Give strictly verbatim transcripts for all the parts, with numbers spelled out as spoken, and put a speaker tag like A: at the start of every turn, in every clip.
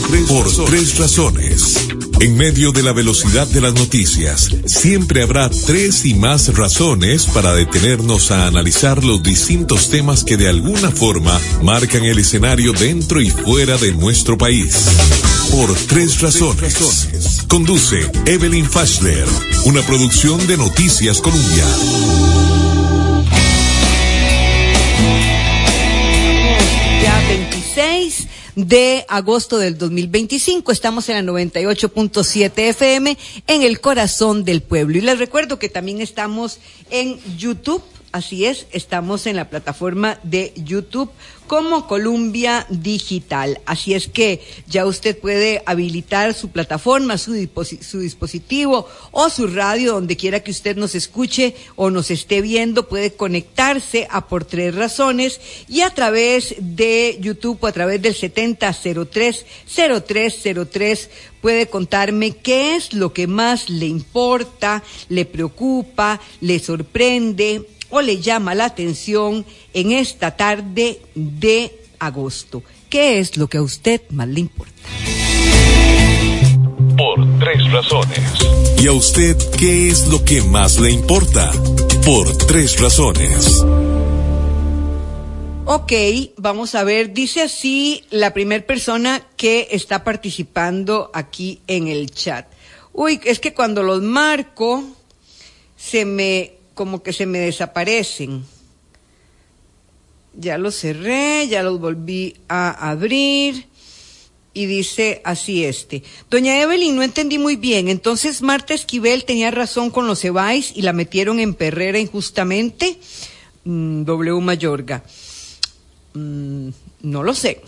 A: tres, por razones. tres razones. En medio de la velocidad de las noticias, siempre habrá tres y más razones para detenernos a analizar los distintos temas que de alguna forma marcan el escenario dentro y fuera de nuestro país. Por tres razones. Tres razones. Conduce Evelyn Fashler, una producción de Noticias Colombia.
B: Ya veintiséis de agosto del dos mil veinticinco, estamos en la noventa y ocho punto siete F M, en el corazón del pueblo. Y les recuerdo que también estamos en YouTube, así es, estamos en la plataforma de YouTube como Colombia Digital. Así es que ya usted puede habilitar su plataforma, su, disposi- su dispositivo o su radio, donde quiera que usted nos escuche o nos esté viendo, puede conectarse a Por Tres Razones, y a través de YouTube o a través del setenta cero tres cero tres cero tres puede contarme qué es lo que más le importa, le preocupa, le sorprende o le llama la atención en esta tarde de agosto. ¿Qué es lo que a usted más le importa?
A: Por tres razones. ¿Y a usted qué es lo que más le importa? Por tres razones.
B: Ok, vamos a ver, dice así la primera persona que está participando aquí en el chat. Uy, es que cuando los marco, se me... como que se me desaparecen. Ya los cerré, ya los volví a abrir, y dice así este. Doña Evelyn, no entendí muy bien, entonces Marta Esquivel tenía razón con los Cebáis y la metieron en perrera injustamente. Mm, W Mayorga. Mm, no lo sé.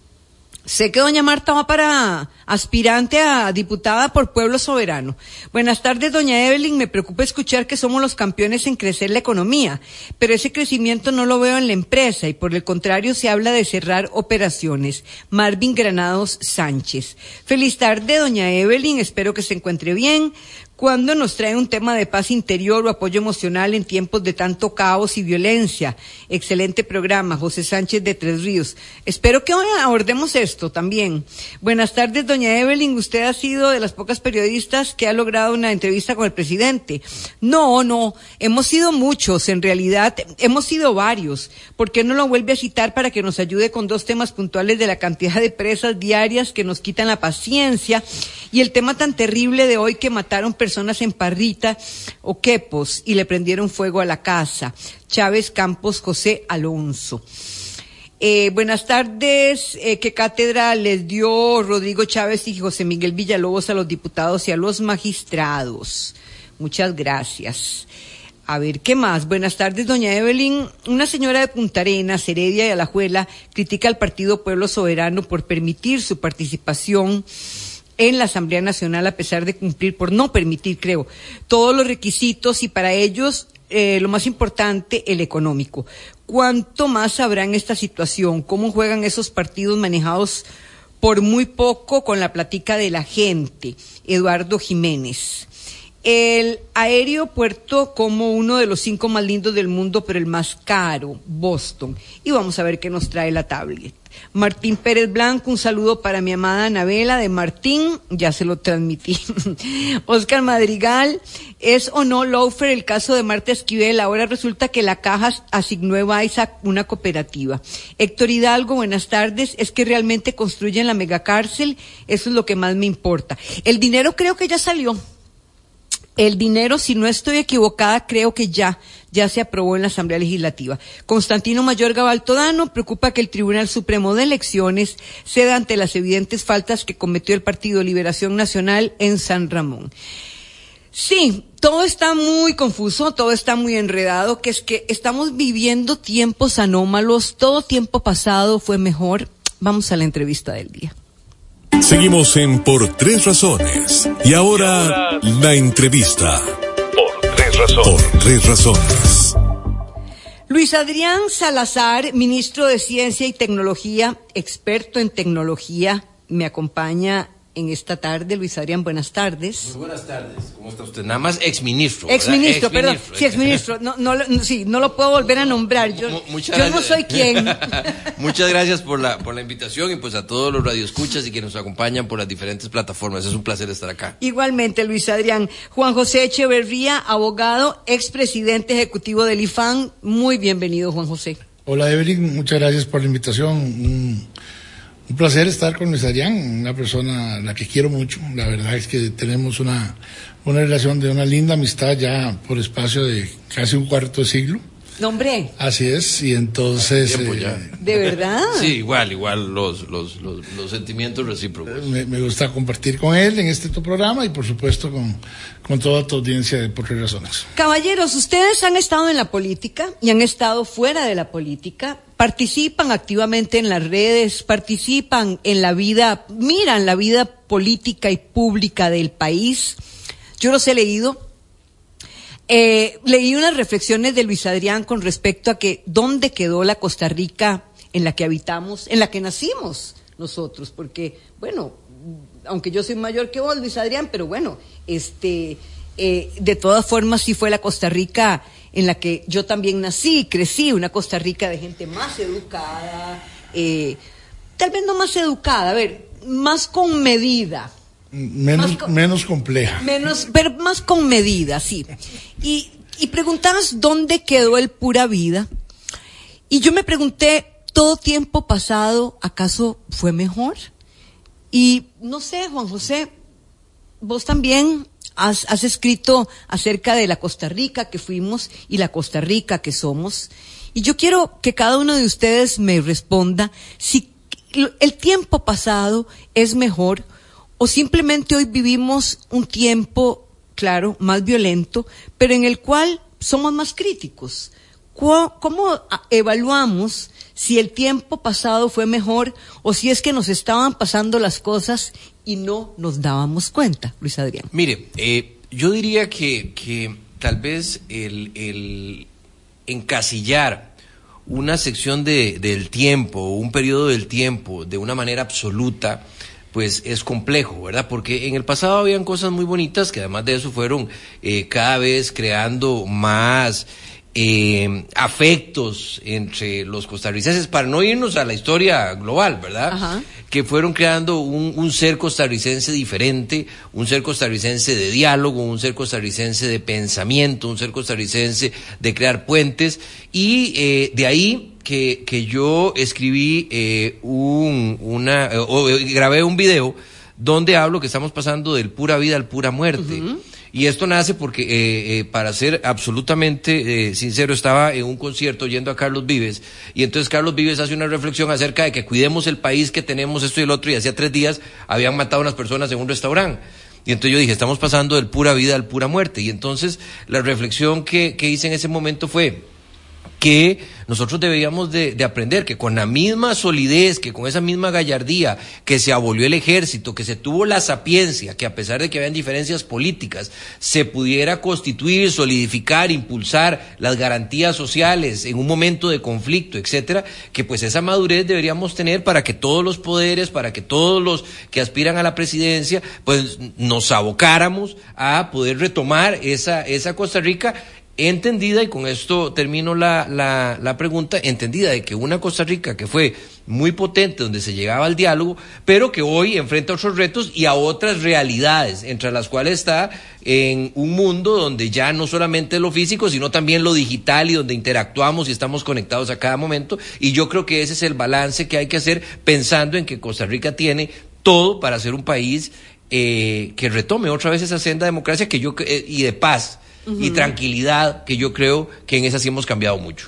B: Sé que doña Marta va para aspirante a diputada por Pueblo Soberano. Buenas tardes, doña Evelyn. Me preocupa escuchar que somos los campeones en crecer la economía, pero ese crecimiento no lo veo en la empresa y por el contrario se habla de cerrar operaciones. Marvin Granados Sánchez. Feliz tarde, doña Evelyn. Espero que se encuentre bien. ¿Cuándo nos trae un tema de paz interior o apoyo emocional en tiempos de tanto caos y violencia? Excelente programa, José Sánchez de Tres Ríos. Espero que hoy abordemos esto también. Buenas tardes, doña Evelyn. Usted ha sido de las pocas periodistas que ha logrado una entrevista con el presidente. No, no, hemos sido muchos, en realidad hemos sido varios. ¿Por qué no lo vuelve a citar para que nos ayude con dos temas puntuales de la cantidad de presas diarias que nos quitan la paciencia y el tema tan terrible de hoy que mataron personas personas en Parrita o Quepos y le prendieron fuego a la casa? Chávez Campos José Alonso. Eh, buenas tardes. Eh, ¿Qué cátedra les dio Rodrigo Chávez y José Miguel Villalobos a los diputados y a los magistrados? Muchas gracias. A ver, ¿qué más? Buenas tardes, doña Evelyn. Una señora de Punta Arenas, Heredia y Alajuela, critica al Partido Pueblo Soberano por permitir su participación en la Asamblea Nacional, a pesar de cumplir, por no permitir, creo, todos los requisitos, y para ellos eh, lo más importante, el económico. ¿Cuánto más habrá en esta situación? ¿Cómo juegan esos partidos manejados por muy poco con la platica de la gente? Eduardo Jiménez. El aeropuerto como uno de los cinco más lindos del mundo, pero el más caro, Boston. Y vamos a ver qué nos trae la tablet. Martín Pérez Blanco, un saludo para mi amada Anabela de Martín, ya se lo transmití. Oscar Madrigal, ¿es o no lawfare el caso de Marta Esquivel? Ahora resulta que la Caja asignó a Baiza una cooperativa. Héctor Hidalgo, buenas tardes. ¿Es que realmente construyen la megacárcel? Eso es lo que más me importa. El dinero creo que ya salió. El dinero, si no estoy equivocada, creo que ya, ya se aprobó en la Asamblea Legislativa. Constantino Mayorga Baltodano, preocupa que el Tribunal Supremo de Elecciones ceda ante las evidentes faltas que cometió el Partido Liberación Nacional en San Ramón. Sí, todo está muy confuso, todo está muy enredado, que es que estamos viviendo tiempos anómalos, todo tiempo pasado fue mejor. Vamos a la entrevista del día.
A: Seguimos en Por Tres Razones. Y ahora, y ahora la entrevista. Por Tres Razones. Por Tres Razones.
B: Luis Adrián Salazar, ministro de Ciencia y Tecnología, experto en tecnología, me acompaña en esta tarde. Luis Adrián, buenas tardes.
C: Muy buenas tardes, ¿cómo está usted? Nada más exministro.
B: Exministro, ex perdón, sí, exministro, no, no, no, sí, no lo puedo volver a nombrar, yo, yo no soy quien.
C: Muchas gracias por la, por la invitación y pues a todos los radioescuchas y que nos acompañan por las diferentes plataformas, es un placer estar acá.
B: Igualmente, Luis Adrián. Juan José Echeverría, abogado, expresidente ejecutivo del I F A N, muy bienvenido, Juan José.
D: Hola Evelyn, muchas gracias por la invitación. Un, un placer estar con Luis Adrián, una persona a la que quiero mucho. La verdad es que tenemos una, una relación de una linda amistad ya por espacio de casi un cuarto de siglo.
B: ¿Nombre?
D: Así es, y entonces...
C: Tiempo ya.
D: Eh,
B: ¿De verdad?
C: Sí, igual, igual los, los, los, los sentimientos recíprocos.
D: Me, me gusta compartir con él en este tu programa y por supuesto con, con toda tu audiencia de Por Tres Razones.
B: Caballeros, ustedes han estado en la política y han estado fuera de la política, participan activamente en las redes, participan en la vida, miran la vida política y pública del país. Yo los he leído. Eh, leí unas reflexiones de Luis Adrián con respecto a que dónde quedó la Costa Rica en la que habitamos, en la que nacimos nosotros, porque, bueno, aunque yo soy mayor que vos, Luis Adrián, pero bueno, este, eh, de todas formas sí fue la Costa Rica en la que yo también nací, crecí, una Costa Rica de gente más educada, eh, tal vez no más educada, a ver, más con medida.
D: Menos,
B: con,
D: menos compleja.
B: Menos, pero más con medida, sí. Y, y preguntabas dónde quedó el pura vida. Y yo me pregunté, ¿todo tiempo pasado acaso fue mejor? Y no sé, Juan José, vos también has, has escrito acerca de la Costa Rica que fuimos y la Costa Rica que somos. Y yo quiero que cada uno de ustedes me responda si el tiempo pasado es mejor o simplemente hoy vivimos un tiempo, claro, más violento, pero en el cual somos más críticos. ¿Cómo evaluamos si el tiempo pasado fue mejor o si es que nos estaban pasando las cosas y no nos dábamos cuenta, Luis Adrián?
C: Mire, eh, yo diría que, que tal vez el, el encasillar una sección de, del tiempo, un periodo del tiempo, de una manera absoluta, pues es complejo, ¿verdad? Porque en el pasado habían cosas muy bonitas que además de eso fueron eh, cada vez creando más eh, afectos entre los costarricenses, para no irnos a la historia global, ¿verdad?
B: Ajá. Que
C: fueron creando un, un ser costarricense diferente, un ser costarricense de diálogo, un ser costarricense de pensamiento, un ser costarricense de crear puentes, y eh, de ahí que, que yo escribí eh, un, una, eh, o grabé un video donde hablo que estamos pasando del pura vida al pura muerte. Uh-huh. Y esto nace porque, eh, eh, para ser absolutamente eh, sincero, estaba en un concierto oyendo a Carlos Vives, y entonces Carlos Vives hace una reflexión acerca de que cuidemos el país que tenemos, esto y el otro, y hacía tres días habían matado a unas personas en un restaurante. Y entonces yo dije, estamos pasando del pura vida al pura muerte. Y entonces la reflexión que, que hice en ese momento fue que nosotros deberíamos de, de aprender que con la misma solidez, que con esa misma gallardía que se abolió el ejército, que se tuvo la sapiencia, que a pesar de que habían diferencias políticas, se pudiera constituir, solidificar, impulsar las garantías sociales en un momento de conflicto, etcétera, que pues esa madurez deberíamos tener para que todos los poderes, para que todos los que aspiran a la presidencia, pues nos abocáramos a poder retomar esa, esa Costa Rica entendida, y con esto termino la, la, la pregunta, entendida de que una Costa Rica que fue muy potente, donde se llegaba al diálogo, pero que hoy enfrenta otros retos y a otras realidades, entre las cuales está en un mundo donde ya no solamente lo físico, sino también lo digital, y donde interactuamos y estamos conectados a cada momento, y yo creo que ese es el balance que hay que hacer, pensando en que Costa Rica tiene todo para ser un país eh, que retome otra vez esa senda de democracia que yo eh, y de paz, uh-huh, y tranquilidad, que yo creo que en esa sí hemos cambiado mucho.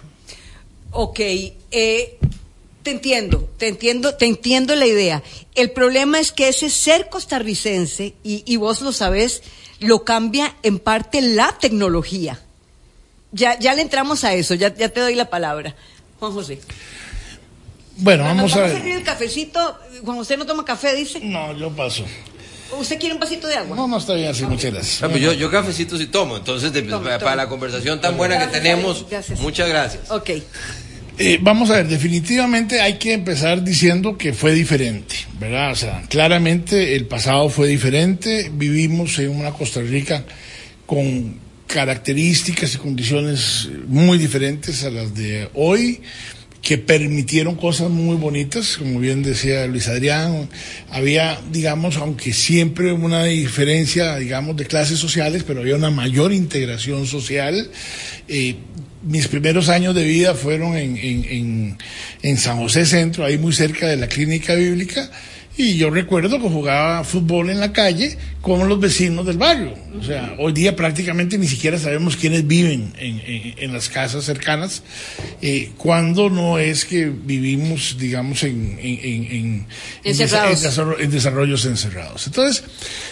B: Ok, eh, te entiendo, te entiendo, te entiendo la idea. El problema es que ese ser costarricense, y, y vos lo sabés, lo cambia en parte la tecnología. Ya, ya le entramos a eso, ya, ya te doy la palabra. Juan José.
D: Bueno, vamos,
B: vamos
D: a ver.
B: Vamos a servir el cafecito. Juan José no toma café, dice.
D: No, yo paso.
B: ¿Usted quiere un vasito de agua?
D: No, no está bien así, okay, muchas gracias.
C: No, pues yo, yo cafecito sí tomo, entonces de, tome, para, tome. para la conversación tan buena gracias, que tenemos, gracias. Muchas gracias.
B: Ok.
D: Eh, vamos a ver, definitivamente hay que empezar diciendo que fue diferente, ¿verdad? O sea, claramente el pasado fue diferente, vivimos en una Costa Rica con características y condiciones muy diferentes a las de hoy, que permitieron cosas muy bonitas, como bien decía Luis Adrián. Había, digamos, aunque siempre una diferencia, digamos, de clases sociales, pero había una mayor integración social. Eh, mis primeros años de vida fueron en, en, en, en San José Centro, ahí muy cerca de la Clínica Bíblica, y yo recuerdo que jugaba fútbol en la calle con los vecinos del barrio. O sea, hoy día prácticamente ni siquiera sabemos quiénes viven en, en, en las casas cercanas, eh, cuando no es que vivimos, digamos, en, en, en, en, en, desarrollos. en desarrollos encerrados. Entonces,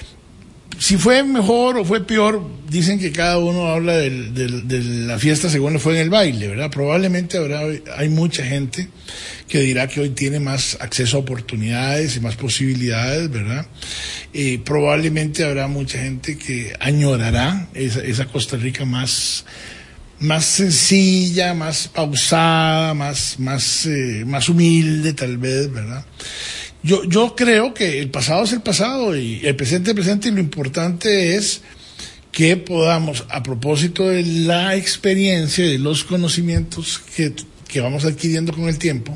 D: si fue mejor o fue peor, dicen que cada uno habla del, del, de la fiesta según le fue en el baile, ¿verdad? Probablemente habrá, hay mucha gente que dirá que hoy tiene más acceso a oportunidades y más posibilidades, ¿verdad? Eh, probablemente habrá mucha gente que añorará esa, esa Costa Rica más, más sencilla, más pausada, más, más, eh, más humilde tal vez, ¿verdad? Yo, yo creo que el pasado es el pasado y el presente es el presente, y lo importante es que podamos, a propósito de la experiencia y de los conocimientos que, que vamos adquiriendo con el tiempo,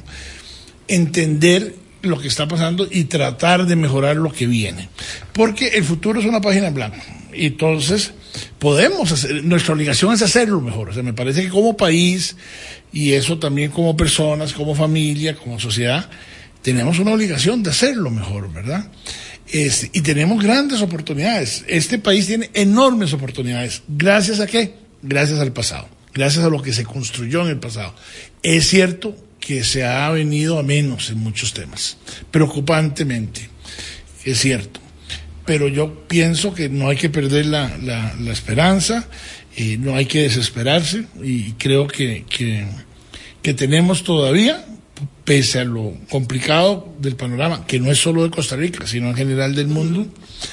D: entender lo que está pasando y tratar de mejorar lo que viene. Porque el futuro es una página en blanco. Y entonces podemos hacer, nuestra obligación es hacerlo mejor. O sea, me parece que como país, y eso también como personas, como familia, como sociedad, tenemos una obligación de hacerlo mejor, ¿verdad? Este, y tenemos grandes oportunidades. Este país tiene enormes oportunidades. ¿Gracias a qué? Gracias al pasado. Gracias a lo que se construyó en el pasado. Es cierto que se ha venido a menos en muchos temas, preocupantemente, es cierto. Pero yo pienso que no hay que perder la, la, la esperanza, eh, no hay que desesperarse, y creo que, que, que tenemos todavía, pese a lo complicado del panorama, que no es solo de Costa Rica, sino en general del mundo,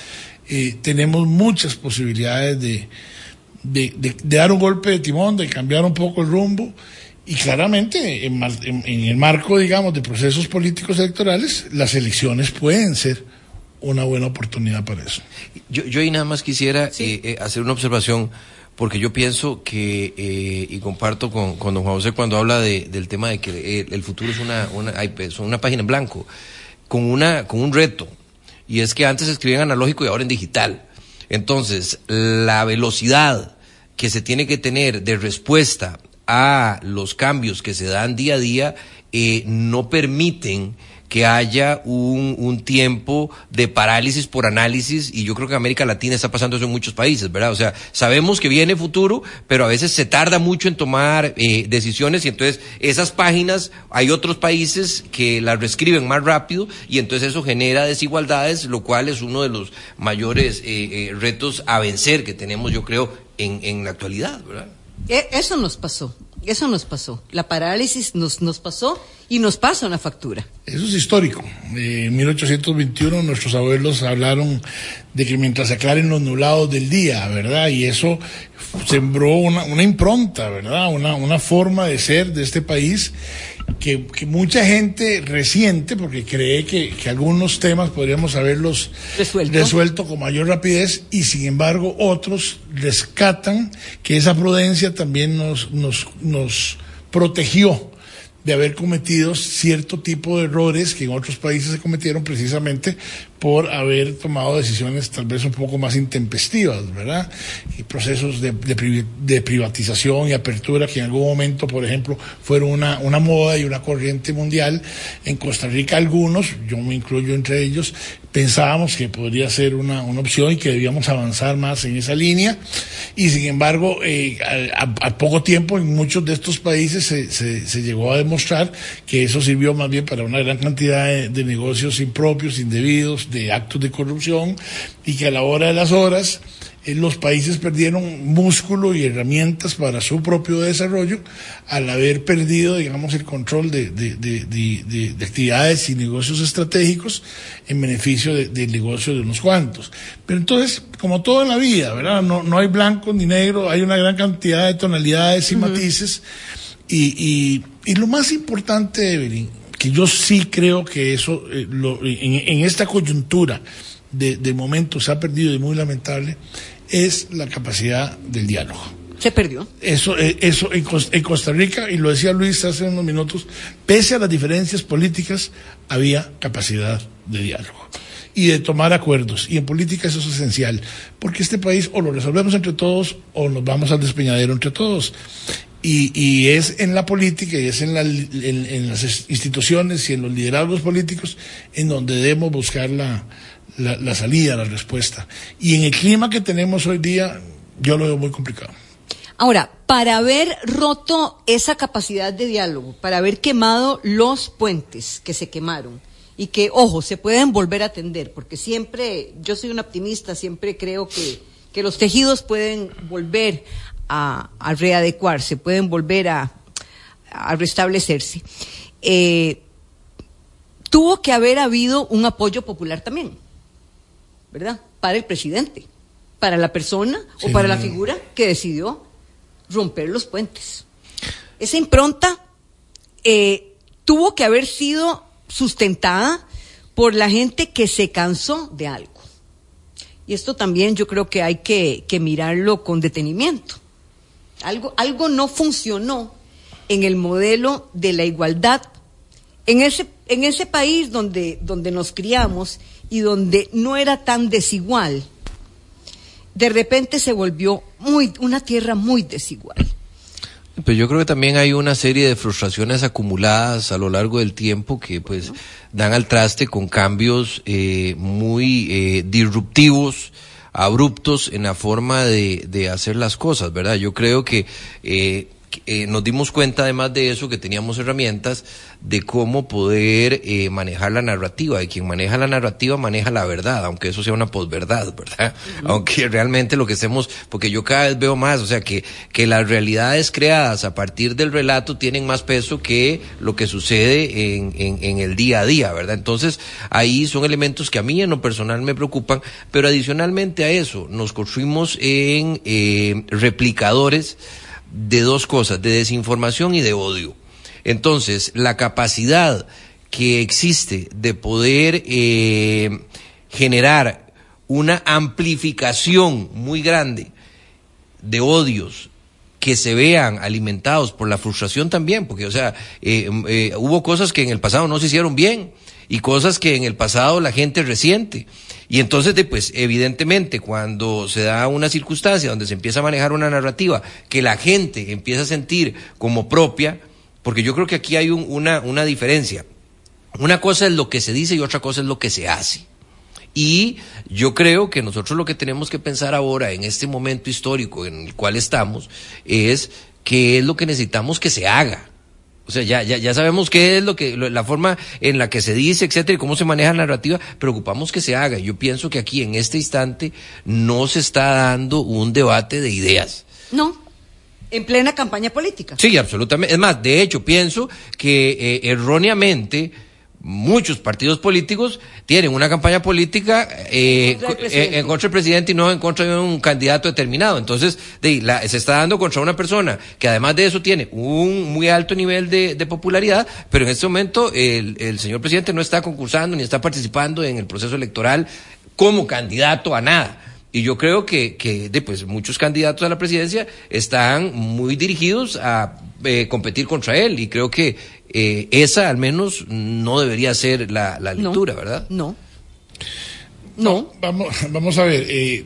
D: eh, tenemos muchas posibilidades de, de, de, de dar un golpe de timón, de cambiar un poco el rumbo, y claramente en, en, en el marco, digamos, de procesos políticos electorales, las elecciones pueden ser una buena oportunidad para eso.
C: Yo, yo ahí nada más quisiera
B: sí.
C: eh, eh, hacer una observación, porque yo pienso que, eh, y comparto con, con don Juan José cuando habla de, del tema de que el, el futuro es una, una, es una página en blanco, con, una, con un reto, y es que antes se escribía en analógico y ahora en digital. Entonces, la velocidad que se tiene que tener de respuesta a los cambios que se dan día a día eh, no permiten que haya un, un tiempo de parálisis por análisis, y yo creo que en América Latina está pasando eso en muchos países, ¿verdad? O sea, sabemos que viene futuro, pero a veces se tarda mucho en tomar eh, decisiones, y entonces esas páginas, hay otros países que las reescriben más rápido, y entonces eso genera desigualdades, lo cual es uno de los mayores eh, eh, retos a vencer que tenemos, yo creo, en, en la actualidad, ¿verdad?
B: Eso nos pasó, eso nos pasó. La parálisis nos, nos pasó y nos pasa una factura.
D: Eso es histórico. Eh, en mil ochocientos veintiuno nuestros abuelos hablaron de que mientras se aclaren los nublados del día, ¿verdad? Y eso sembró una, una impronta, ¿verdad? Una, una forma de ser de este país que, que mucha gente resiente porque cree que, que algunos temas podríamos haberlos
B: resuelto.
D: resuelto con mayor rapidez, y sin embargo otros rescatan que esa prudencia también nos, nos, nos protegió de haber cometido cierto tipo de errores que en otros países se cometieron precisamente por haber tomado decisiones tal vez un poco más intempestivas, ¿verdad? Y procesos de, de, de privatización y apertura que en algún momento, por ejemplo, fueron una, una moda y una corriente mundial. En Costa Rica algunos, yo me incluyo entre ellos, pensábamos que podría ser una, una opción y que debíamos avanzar más en esa línea, y sin embargo, eh, a, a poco tiempo en muchos de estos países se, se, se llegó a demostrar que eso sirvió más bien para una gran cantidad de, de negocios impropios, indebidos, de actos de corrupción, y que a la hora de las horas eh, los países perdieron músculo y herramientas para su propio desarrollo al haber perdido, digamos, el control de, de, de, de, de, de actividades y negocios estratégicos en beneficio de, del negocio de unos cuantos. Pero entonces, como todo en la vida, ¿verdad? No, no hay blanco ni negro, hay una gran cantidad de tonalidades y uh-huh. matices. Y, y, y lo más importante, Evelyn, que yo sí creo que eso, eh, lo, en, en esta coyuntura de, de momento se ha perdido y muy lamentable, es la capacidad del diálogo.
B: Se perdió.
D: Eso, eh, eso en, en Costa Rica, y lo decía Luis hace unos minutos, pese a las diferencias políticas, había capacidad de diálogo y de tomar acuerdos. Y en política eso es esencial, porque este país o lo resolvemos entre todos o nos vamos al despeñadero entre todos. Y, y es en la política y es en, la, en, en las instituciones y en los liderazgos políticos en donde debemos buscar la, la, la salida, la respuesta. Y en el clima que tenemos hoy día, yo lo veo muy complicado.
B: Ahora, para haber roto esa capacidad de diálogo, para haber quemado los puentes que se quemaron y que, ojo, se pueden volver a tender, porque siempre, yo soy una optimista, siempre creo que, que los tejidos pueden volver a, a readecuarse, pueden volver a, a restablecerse. Eh, tuvo que haber habido un apoyo popular también, ¿verdad? Para el presidente, para la persona sí, o para la figura que decidió romper los puentes. Esa impronta eh, tuvo que haber sido sustentada por la gente que se cansó de algo. Y esto también yo creo que hay que, que mirarlo con detenimiento. Algo, algo no funcionó en el modelo de la igualdad. En ese, en ese país donde, donde nos criamos y donde no era tan desigual, de repente se volvió muy, una tierra muy desigual.
C: Pero yo creo que también hay una serie de frustraciones acumuladas a lo largo del tiempo que pues uh-huh. dan al traste con cambios eh, muy eh, disruptivos, abruptos en la forma de, de hacer las cosas, ¿verdad? Yo creo que eh, Eh, nos dimos cuenta además de eso que teníamos herramientas de cómo poder eh, manejar la narrativa, y quien maneja la narrativa maneja la verdad, aunque eso sea una posverdad, ¿verdad? Uh-huh. Aunque realmente lo que hacemos, porque yo cada vez veo más, o sea que, que las realidades creadas a partir del relato tienen más peso que lo que sucede en, en, en el día a día, ¿verdad? Entonces ahí son elementos que a mí en lo personal me preocupan, pero adicionalmente a eso nos construimos en eh, replicadores de dos cosas, de desinformación y de odio. Entonces, la capacidad que existe de poder eh, generar una amplificación muy grande de odios que se vean alimentados por la frustración también, porque, o sea, eh, eh, hubo cosas que en el pasado no se hicieron bien y cosas que en el pasado la gente resiente. Y entonces, pues, evidentemente, cuando se da una circunstancia donde se empieza a manejar una narrativa que la gente empieza a sentir como propia, porque yo creo que aquí hay un, una, una diferencia. Una cosa es lo que se dice y otra cosa es lo que se hace. Y yo creo que nosotros lo que tenemos que pensar ahora, en este momento histórico en el cual estamos, es qué es lo que necesitamos que se haga. O sea, ya, ya, ya sabemos qué es lo que, la forma en la que se dice, etcétera, y cómo se maneja la narrativa, pero ocupamos que se haga. Yo pienso que aquí, en este instante, no se está dando un debate de ideas.
B: No, en plena campaña política.
C: Sí, absolutamente. Es más, de hecho, pienso que eh, erróneamente muchos partidos políticos tienen una campaña política eh, en, en contra del presidente y no en contra de un candidato determinado. Entonces, de, la, se está dando contra una persona que además de eso tiene un muy alto nivel de, de popularidad, pero en este momento el, el señor presidente no está concursando ni está participando en el proceso electoral como candidato a nada. Y yo creo que, que de, pues, muchos candidatos a la presidencia están muy dirigidos a eh, competir contra él, y creo que eh, esa al menos no debería ser la, la lectura,
B: no,
C: ¿verdad?
B: No. No.
D: no vamos, vamos a ver. Eh,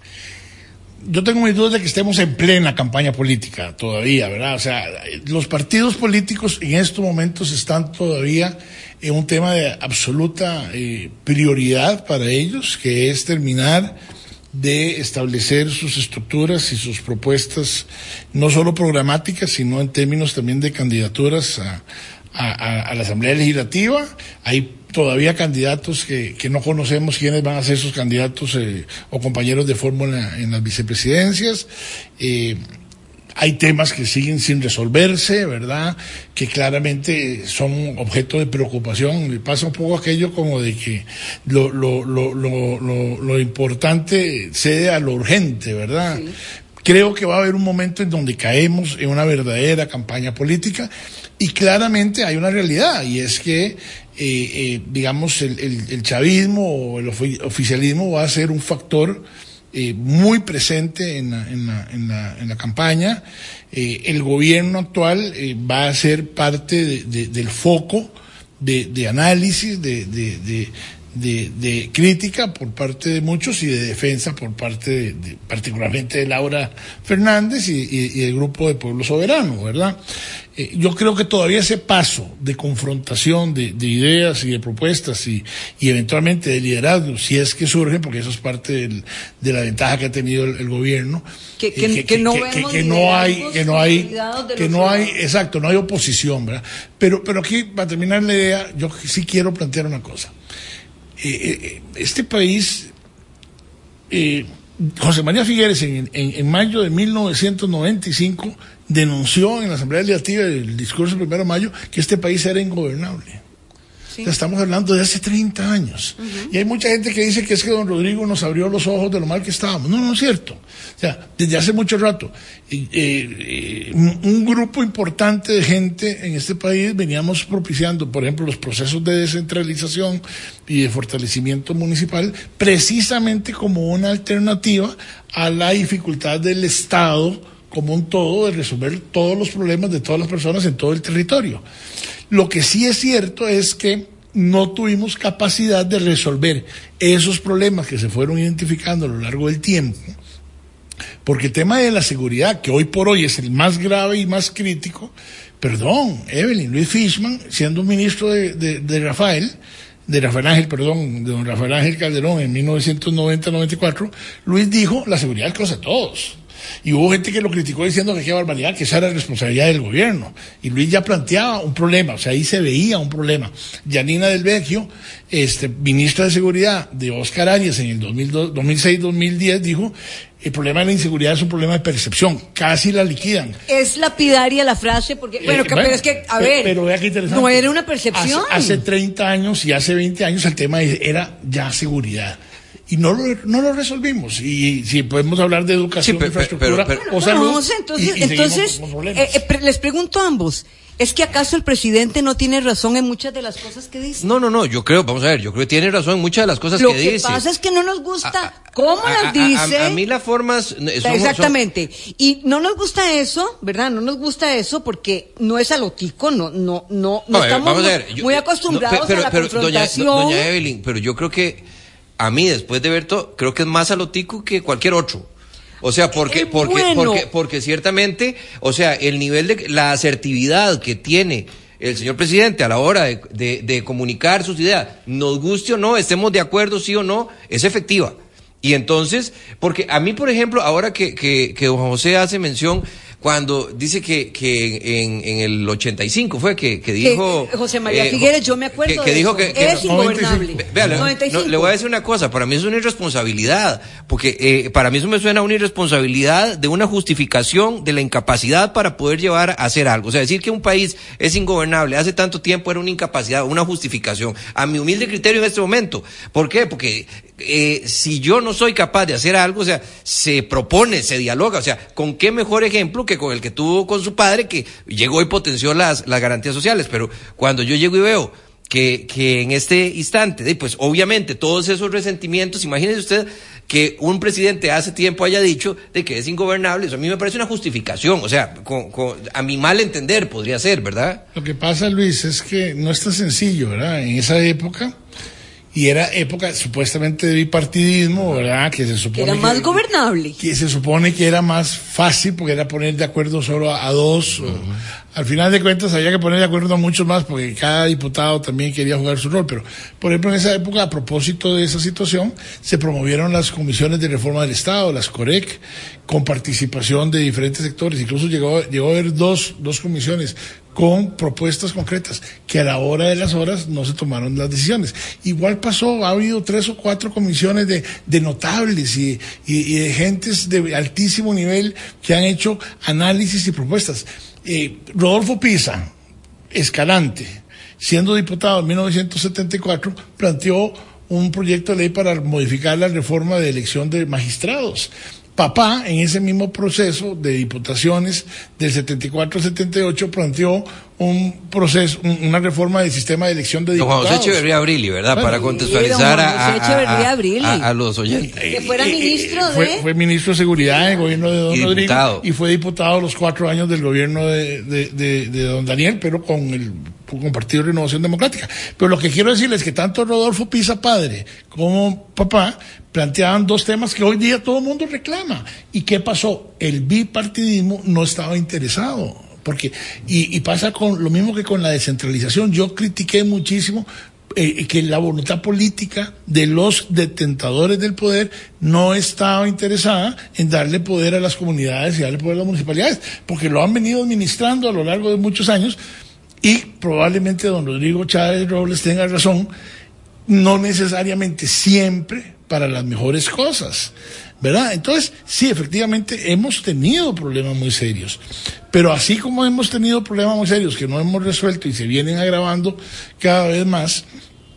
D: yo tengo mis dudas de que estemos en plena campaña política todavía, ¿verdad? O sea, los partidos políticos en estos momentos están todavía en un tema de absoluta eh, prioridad para ellos, que es terminar de establecer sus estructuras y sus propuestas, no solo programáticas, sino en términos también de candidaturas a, a, a la Asamblea Legislativa. Hay todavía candidatos que, que no conocemos quiénes van a ser sus candidatos eh, o compañeros de fórmula en las vicepresidencias. Eh, Hay temas que siguen sin resolverse, ¿verdad? Que claramente son objeto de preocupación. Me pasa un poco aquello como de que lo, lo, lo, lo, lo, lo importante cede a lo urgente, ¿verdad? Sí. Creo que va a haber un momento en donde caemos en una verdadera campaña política y claramente hay una realidad y es que, eh, eh, digamos, el, el, el chavismo o el oficialismo va a ser un factor eh, muy presente en la, en la, en la, en la campaña. Eh, el gobierno actual eh, va a ser parte de, de, del foco de, de análisis, de, de, de De, de crítica por parte de muchos y de defensa por parte de, de particularmente de Laura Fernández y, y, y el grupo de Pueblo Soberano, ¿verdad? Eh, yo creo que todavía ese paso de confrontación de, de ideas y de propuestas y, y eventualmente de liderazgo, si es que surge, porque eso es parte del, de la ventaja que ha tenido el, el gobierno,
B: que, que,
D: eh,
B: que,
D: que,
B: que no
D: que,
B: vemos
D: que, que no hay, que no hay, que no hay, exacto, no hay oposición, ¿verdad? Pero, pero aquí, para terminar la idea, yo sí quiero plantear una cosa. Eh, este país, eh, José María Figueres en, en, en mayo de mil novecientos noventa y cinco denunció en la Asamblea Legislativa del discurso del primero de mayo que este país era ingobernable. Sí. O sea, estamos hablando de hace treinta años. Uh-huh. Y hay mucha gente que dice que es que don Rodrigo nos abrió los ojos de lo mal que estábamos. No, no es cierto. O sea, desde hace mucho rato, eh, eh, un grupo importante de gente en este país veníamos propiciando, por ejemplo, los procesos de descentralización y de fortalecimiento municipal, precisamente como una alternativa a la dificultad del Estado como un todo de resolver todos los problemas de todas las personas en todo el territorio. Lo que sí es cierto es que no tuvimos capacidad de resolver esos problemas que se fueron identificando a lo largo del tiempo, porque el tema de la seguridad, que hoy por hoy es el más grave y más crítico, perdón, Evelyn, Luis Fishman, siendo ministro de, de, de Rafael, de Rafael Ángel, perdón, de don Rafael Ángel Calderón en mil novecientos noventa noventa y cuatro, Luis dijo, la seguridad es cosa de todos. Y hubo gente que lo criticó diciendo que qué barbaridad, que esa era responsabilidad del gobierno. Y Luis ya planteaba un problema, o sea, ahí se veía un problema. Yanina del Vecchio, este, ministra de Seguridad de Óscar Arias en el dos mil seis dos mil diez, dijo, el problema de la inseguridad es un problema de percepción, casi la liquidan.
B: Es lapidaria la frase, porque, bueno, eh, que, bueno pero es que, a ver,
D: pero, pero qué interesante.
B: No era una percepción.
D: Hace, hace treinta años y hace veinte años el tema era ya seguridad. Y no lo, no lo resolvimos. Y si podemos hablar de educación, sí, pero, infraestructura
B: pero, pero,
D: o salud.
B: No, entonces, y, y entonces eh, eh, les pregunto a ambos, ¿es que acaso el presidente no tiene razón en muchas de las cosas que dice?
C: No, no, no, yo creo, vamos a ver, yo creo que tiene razón en muchas de las cosas
B: lo
C: que, que
B: dice. Lo que pasa es que no nos gusta
C: a,
B: cómo
C: a,
B: las dice.
C: A, a, a mí las formas... Somos,
B: exactamente. Son... Y no nos gusta eso, ¿verdad? No nos gusta eso porque no es a lo tico, no, no, no, no
C: a
B: estamos
C: ver, ver, yo,
B: muy acostumbrados
C: no, pero,
B: a la
C: pero,
B: confrontación.
C: Doña, doña Evelyn, pero yo creo que a mí, después de ver todo, creo que es más a lo tico que cualquier otro. O sea, porque, eh, porque, bueno. porque, porque ciertamente, o sea, el nivel de la asertividad que tiene el señor presidente a la hora de, de, de comunicar sus ideas, nos guste o no, estemos de acuerdo sí o no, es efectiva. Y entonces, porque a mí, por ejemplo, ahora que, que, que don José hace mención, cuando dice que, que en, en el ochenta y cinco fue que, que dijo...
B: Que José María eh, Figueres, yo me acuerdo que, que de
C: dijo
B: eso.
C: Que, que
B: es no, ingobernable.
C: Vea, no, le voy a decir una cosa, para mí es una irresponsabilidad, porque eh, para mí eso me suena a una irresponsabilidad de una justificación de la incapacidad para poder llevar a hacer algo. O sea, decir que un país es ingobernable hace tanto tiempo era una incapacidad, una justificación, a mi humilde criterio en este momento. ¿Por qué? Porque eh, si yo no soy capaz de hacer algo, o sea, se propone, se dialoga, o sea, ¿con qué mejor ejemplo que con el que tuvo con su padre, que llegó y potenció las, las garantías sociales? Pero cuando yo llego y veo que, que en este instante, pues obviamente todos esos resentimientos, imagínese usted que un presidente hace tiempo haya dicho de que es ingobernable, eso a mí me parece una justificación, o sea, con, con, a mi mal entender podría ser, ¿verdad?
D: Lo que pasa, Luis, es que no es tan sencillo, ¿verdad? En esa época... Y era época supuestamente de bipartidismo, ¿verdad? Que se supone
B: era más
D: que,
B: gobernable.
D: Que se supone que era más fácil porque era poner de acuerdo solo a, a dos. Uh-huh. O, al final de cuentas había que poner de acuerdo a muchos más porque cada diputado también quería jugar su rol. Pero, por ejemplo, en esa época, a propósito de esa situación, se promovieron las comisiones de reforma del Estado, las COREC, con participación de diferentes sectores. Incluso llegó, llegó a haber dos, dos comisiones con propuestas concretas, que a la hora de las horas no se tomaron las decisiones. Igual pasó, ha habido tres o cuatro comisiones de, de notables y, y, y de gentes de altísimo nivel que han hecho análisis y propuestas. Eh, Rodolfo Pisa, Escalante, siendo diputado en mil novecientos setenta y cuatro, planteó un proyecto de ley para modificar la reforma de elección de magistrados. Papá, en ese mismo proceso de diputaciones del setenta y cuatro al setenta y ocho, planteó un proceso, un, una reforma del sistema de elección de diputados.
C: Don José Echeverría Abrili, ¿verdad?
D: Bueno,
C: Para contextualizar
B: sí,
C: a, a, a, a, a los oyentes.
B: Que fuera ministro de...
D: Fue, fue ministro de Seguridad en el gobierno de don
C: y
D: Rodrigo
C: diputado.
D: Y fue diputado los cuatro años del gobierno de, de, de, de don Daniel, pero con el con Partido de Renovación Democrática. Pero lo que quiero decirles es que tanto Rodolfo Pisa padre como papá planteaban dos temas que hoy día todo el mundo reclama. ¿Y qué pasó? El bipartidismo no estaba interesado. Porque, y, y pasa con lo mismo que con la descentralización. Yo critiqué muchísimo eh, que la voluntad política de los detentadores del poder no estaba interesada en darle poder a las comunidades y darle poder a las municipalidades, porque lo han venido administrando a lo largo de muchos años. Y probablemente don Rodrigo Chávez Robles tenga razón, no necesariamente siempre para las mejores cosas, ¿verdad? Entonces, sí, efectivamente hemos tenido problemas muy serios, pero así como hemos tenido problemas muy serios que no hemos resuelto y se vienen agravando cada vez más,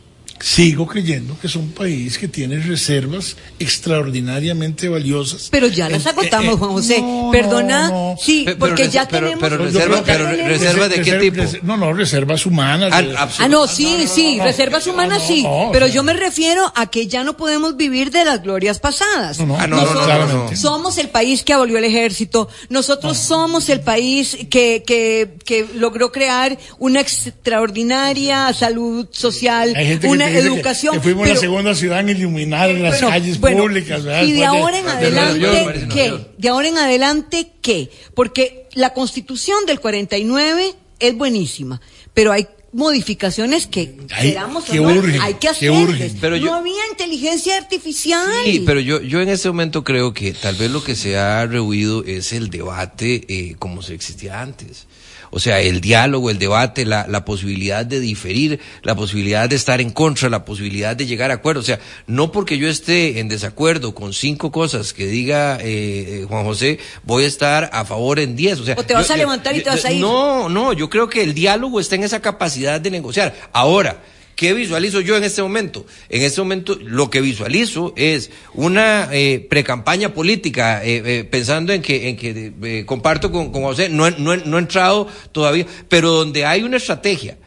D: sigo creyendo que es un país que tiene reservas extraordinariamente valiosas.
B: Pero ya las agotamos, eh, eh, Juan José. No, Perdona, no, no. sí, pero, porque pero, ya
C: pero,
B: tenemos...
C: Pero, reserva, pero reserva de qué
D: reserva,
C: tipo?
D: Reserva, no, no, reservas humanas.
B: Ah, ah no, sí, no, no, sí, no, no, reservas no, humanas no, no, sí, no, pero no, yo me refiero a que ya no podemos vivir de las glorias pasadas.
D: No, no,
C: ah, no,
B: nosotros
C: no, no, no.
B: somos el país que abolió el ejército, nosotros no. somos el país que, que, que logró crear una extraordinaria salud social, una educación...
D: Que, que fuimos pero, la segunda ciudad en iluminar en las
B: bueno,
D: calles
B: bueno,
D: públicas, ¿verdad?
B: Y de
D: Después
B: ahora en
D: de,
B: adelante,
C: de
B: ¿qué? De ahora en adelante, ¿qué? Porque la Constitución del cuarenta y nueve es buenísima, pero hay modificaciones que
D: hay,
B: queramos
D: que
B: o no,
D: urgen,
B: hay que hacerles. Pero yo, no había inteligencia artificial.
C: Sí, pero yo, yo en este momento creo que tal vez lo que se ha rehuido es el debate eh, como se existía antes. O sea, el diálogo, el debate, la, la posibilidad de diferir, la posibilidad de estar en contra, la posibilidad de llegar a acuerdo. O sea, no porque yo esté en desacuerdo con cinco cosas que diga eh, Juan José, voy a estar a favor en diez. O sea,
B: o te vas
C: yo,
B: a levantar yo, y te vas a ir.
C: No, no, yo creo que el diálogo está en esa capacidad de negociar. Ahora, ¿qué visualizo yo en este momento? En este momento lo que visualizo es una eh, precampaña política, eh, eh, pensando en que, en que eh, comparto con, con José, no, no, no he entrado todavía, pero donde hay una estrategia.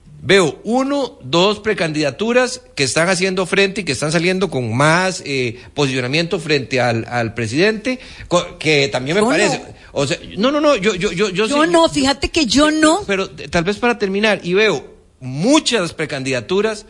C: Veo uno, dos precandidaturas que están haciendo frente y que están saliendo con más eh, posicionamiento frente al, al presidente, que también me yo parece. No. O sea, no, no, no, yo, yo, yo, yo,
B: yo
C: sí,
B: no, fíjate que yo no.
C: Pero, pero tal vez para terminar, y veo muchas precandidaturas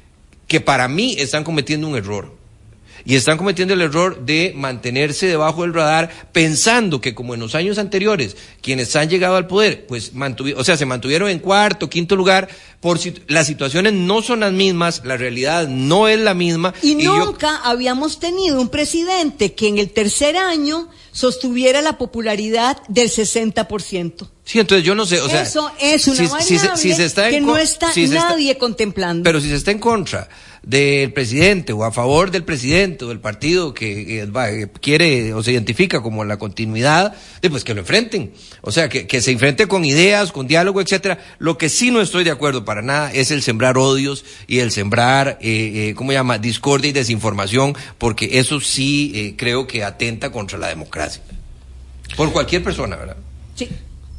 C: que para mí están cometiendo un error. Y están cometiendo el error de mantenerse debajo del radar, pensando que como en los años anteriores, quienes han llegado al poder, pues mantuvieron, o sea, se mantuvieron en cuarto, quinto lugar, por si, las situaciones no son las mismas, la realidad no es la misma.
B: Y, y nunca yo, habíamos tenido un presidente que en el tercer año sostuviera la popularidad del sesenta por ciento.
C: Sí, entonces yo no sé, o sea...
B: Eso es una
C: si,
B: variable
C: si se, si se está
B: que
C: en,
B: no está
C: si
B: nadie
C: está,
B: contemplando.
C: Pero si se está en contra del presidente o a favor del presidente o del partido que, que, que quiere o se identifica como la continuidad, pues que lo enfrenten. O sea, que, que se enfrente con ideas, con diálogo, etcétera. Lo que sí no estoy de acuerdo para nada es el sembrar odios y el sembrar, eh, eh, ¿cómo se llama?, discordia y desinformación, porque eso sí eh, creo que atenta contra la democracia. Por cualquier persona, ¿verdad?
B: Sí.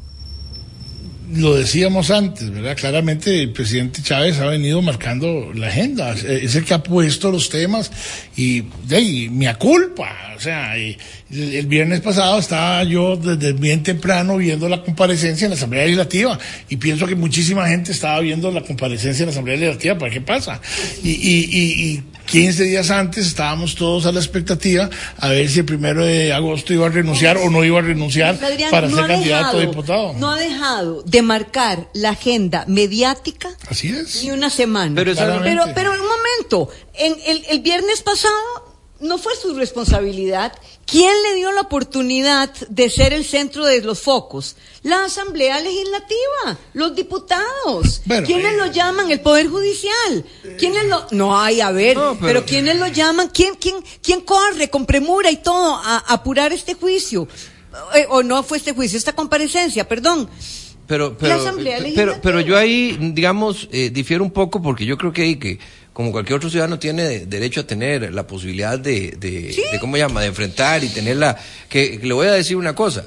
D: Lo decíamos antes, ¿verdad? Claramente el presidente Chávez ha venido marcando la agenda, es el que ha puesto los temas y, y mea culpa, o sea, y, el viernes pasado estaba yo desde bien temprano viendo la comparecencia en la Asamblea Legislativa y pienso que muchísima gente estaba viendo la comparecencia en la Asamblea Legislativa, ¿para qué pasa? Y, y, y, y quince días antes estábamos todos a la expectativa a ver si el primero de agosto iba a renunciar o no iba a renunciar
B: Adrián,
D: para
B: no
D: ser candidato
B: dejado,
D: a diputado.
B: No ha dejado de marcar la agenda mediática.
D: Así es.
B: Ni una semana.
C: Pero,
B: pero, pero un momento, en el, el viernes pasado no fue su responsabilidad. ¿Quién le dio la oportunidad de ser el centro de los focos? La Asamblea Legislativa, los diputados. Bueno, ¿quiénes eh, lo llaman? El Poder Judicial. ¿Quiénes lo...? No hay, a ver, no, pero, pero ¿quiénes lo llaman? ¿Quién, quién, quién corre con premura y todo a, a apurar este juicio? Eh, o no fue este juicio, esta comparecencia, perdón.
C: Pero, pero, pero, pero yo ahí, digamos, eh, difiero un poco porque yo creo que hay que como cualquier otro ciudadano tiene de, derecho a tener la posibilidad de, de, ¿sí? de ¿cómo se llama?, de enfrentar y tenerla, que, que le voy a decir una cosa,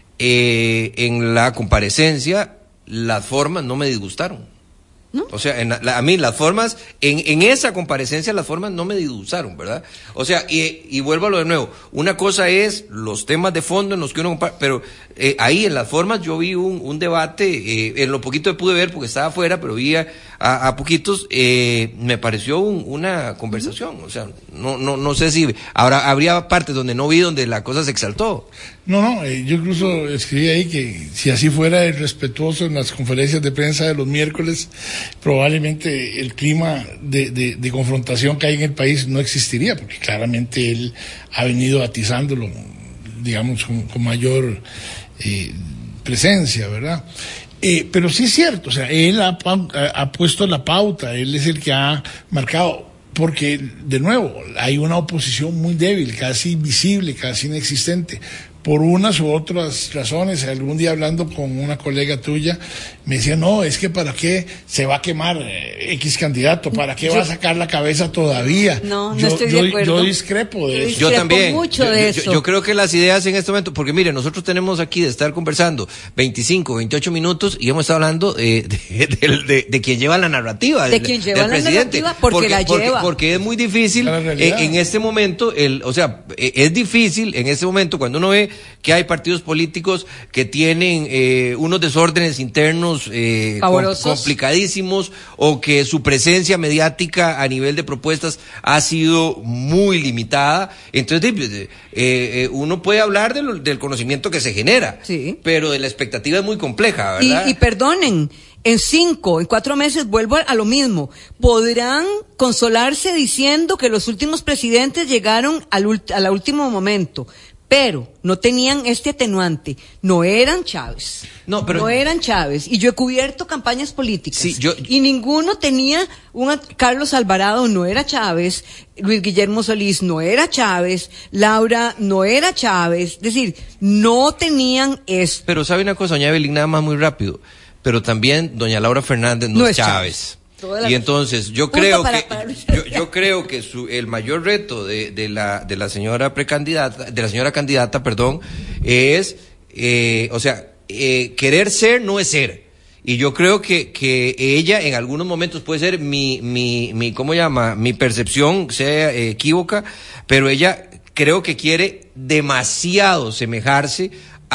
C: eh, en la comparecencia las formas no me disgustaron. ¿No? O sea, en la, a mí las formas, en, en esa comparecencia las formas no me disgustaron, ¿verdad? O sea, y, y vuelvo a lo de nuevo, una cosa es los temas de fondo en los que uno compara, pero eh, ahí en las formas yo vi un, un debate, eh, en lo poquito que pude ver porque estaba afuera, pero vi a, a, a poquitos, eh, me pareció un, una conversación, o sea, no, no, no sé si, ahora habría partes donde no vi donde la cosa se exaltó.
D: No, no, eh, yo incluso escribí ahí que si así fuera el respetuoso en las conferencias de prensa de los miércoles, probablemente el clima de, de, de confrontación que hay en el país no existiría, porque claramente él ha venido atizándolo, digamos, con, con mayor eh, presencia, ¿verdad? Eh, pero sí es cierto, o sea, él ha, ha puesto la pauta, él es el que ha marcado, porque, de nuevo, hay una oposición muy débil, casi invisible, casi inexistente, por unas u otras razones. Algún día hablando con una colega tuya, me decía, no, es que para qué se va a quemar eh, X candidato, para qué yo, va a sacar la cabeza todavía.
B: No, no
D: yo,
B: estoy
D: yo,
B: de acuerdo.
D: Yo discrepo de
B: yo
D: eso.
C: Yo también.
B: Mucho
C: yo,
B: de
C: yo,
B: eso.
C: Yo, yo creo que las ideas en este momento, porque mire, nosotros tenemos aquí de estar conversando veinticinco, veintiocho minutos y hemos estado hablando eh, de, de, de, de quien lleva la narrativa.
B: De
C: del,
B: quien lleva
C: del
B: la
C: presidente.
B: narrativa porque, porque la
C: porque,
B: lleva.
C: Porque es muy difícil eh, en este momento, el, o sea, eh, es difícil en este momento cuando uno ve que hay partidos políticos que tienen eh, unos desórdenes internos eh, com complicadísimos o que su presencia mediática a nivel de propuestas ha sido muy limitada. Entonces eh, eh, uno puede hablar de lo, del conocimiento que se genera,
B: sí,
C: pero de la expectativa es muy compleja, ¿verdad?
B: Y, y perdonen, en cinco, en cuatro meses vuelvo a lo mismo. Podrán consolarse diciendo que los últimos presidentes llegaron al, al último momento, pero no tenían este atenuante, no eran Chávez,
C: no, pero,
B: no eran Chávez, y yo he cubierto campañas políticas,
C: sí, yo,
B: y ninguno tenía, un Carlos Alvarado no era Chávez, Luis Guillermo Solís no era Chávez, Laura no era Chávez, es decir, no tenían esto.
C: Pero sabe una cosa, doña Evelyn, nada más muy rápido, pero también doña Laura Fernández no, no es Chávez. Chávez. Y entonces yo creo para, que para... Yo, yo creo que su, el mayor reto de, de la de la señora precandidata de la señora candidata perdón es eh, o sea eh, querer ser no es ser, y yo creo que que ella en algunos momentos puede ser mi mi mi cómo llama mi percepción sea eh, equívoca, pero ella creo que quiere demasiado semejarse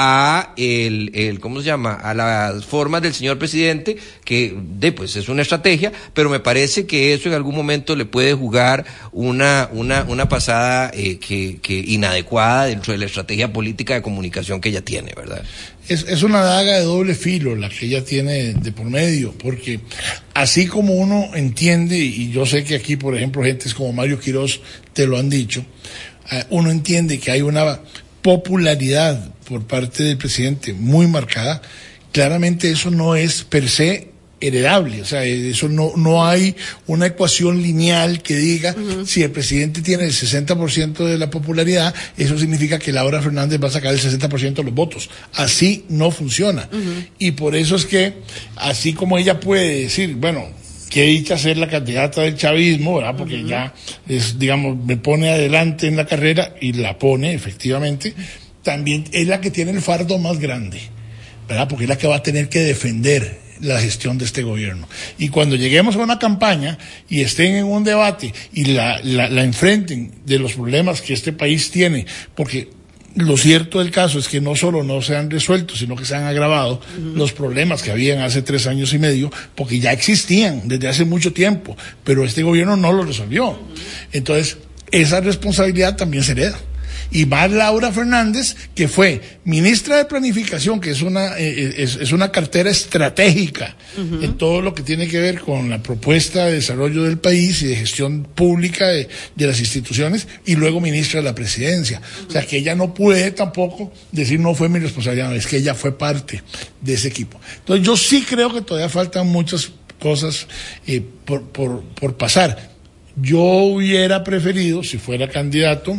C: a el, el, ¿cómo se llama?, a las formas del señor presidente, que de pues es una estrategia, pero me parece que eso en algún momento le puede jugar una, una, una pasada eh, que, que inadecuada dentro de la estrategia política de comunicación que ella tiene, ¿verdad?
D: Es, es una daga de doble filo la que ella tiene de por medio, porque así como uno entiende, y yo sé que aquí, por ejemplo, gentes como Mario Quirós te lo han dicho, uh, uno entiende que hay una popularidad por parte del presidente muy marcada, claramente eso no es per se heredable, o sea, eso no, no hay una ecuación lineal que diga, uh-huh, si el presidente tiene el sesenta por ciento de la popularidad, eso significa que Laura Fernández va a sacar el sesenta por ciento de los votos. Así no funciona. Uh-huh. Y por eso es que, así como ella puede decir, bueno, qué dicha ser la candidata del chavismo, ¿verdad? Porque uh-huh, ya es, digamos, me pone adelante en la carrera, y la pone, efectivamente, también es la que tiene el fardo más grande, ¿verdad? Porque es la que va a tener que defender la gestión de este gobierno. Y cuando lleguemos a una campaña y estén en un debate y la, la, la enfrenten de los problemas que este país tiene, porque lo cierto del caso es que no solo no se han resuelto, sino que se han agravado uh-huh, los problemas que habían hace tres años y medio, porque ya existían desde hace mucho tiempo, pero este gobierno no lo resolvió. Uh-huh. Entonces, esa responsabilidad también se hereda. Y más Laura Fernández, que fue ministra de Planificación, que es una eh, es, es una cartera estratégica uh-huh, en todo lo que tiene que ver con la propuesta de desarrollo del país y de gestión pública de, de las instituciones, y luego ministra de la Presidencia. Uh-huh. O sea, que ella no puede tampoco decir no fue mi responsabilidad, es que ella fue parte de ese equipo. Entonces yo sí creo que todavía faltan muchas cosas eh, por, por, por pasar. Yo hubiera preferido, si fuera candidato,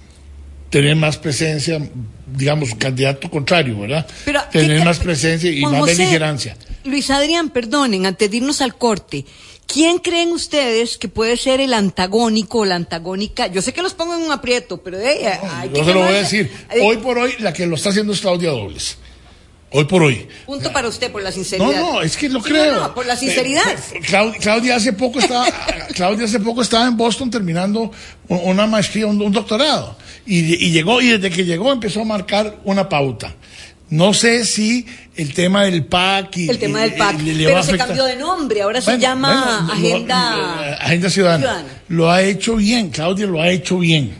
D: tener más presencia, digamos, candidato contrario, ¿verdad?
B: Pero,
D: tener
B: ¿qué,
D: más presencia y
B: Juan
D: más
B: José,
D: beligerancia.
B: Luis Adrián, perdonen, antes de irnos al corte, ¿quién creen ustedes que puede ser el antagónico o la antagónica? Yo sé que los pongo en un aprieto, pero eh,
D: no,
B: hay
D: yo
B: que
D: se lo voy a
B: llamarse-
D: decir.
B: eh,
D: Hoy por hoy, la que lo está haciendo es Claudia Dobles. Hoy por hoy.
B: Punto para usted por la
D: No,
B: sinceridad.
D: no, es que lo
B: Sí,
D: creo.
B: no, no, por la sinceridad.
D: Eh, Clau- Claudia hace poco estaba, Claudia hace poco estaba en Boston terminando u- una maestría, un, un doctorado. Y, y llegó, y desde que llegó empezó a marcar una pauta. No sé si el tema del P A C y,
B: El tema del
D: y-
B: P A C,
D: y le va
B: pero
D: a
B: se
D: afectar.
B: cambió de nombre, ahora se
D: Bueno,
B: llama
D: bueno, lo-
B: Agenda...
D: lo- Agenda Ciudadana.
B: Ciudadana.
D: Lo ha hecho bien, Claudia lo ha hecho bien.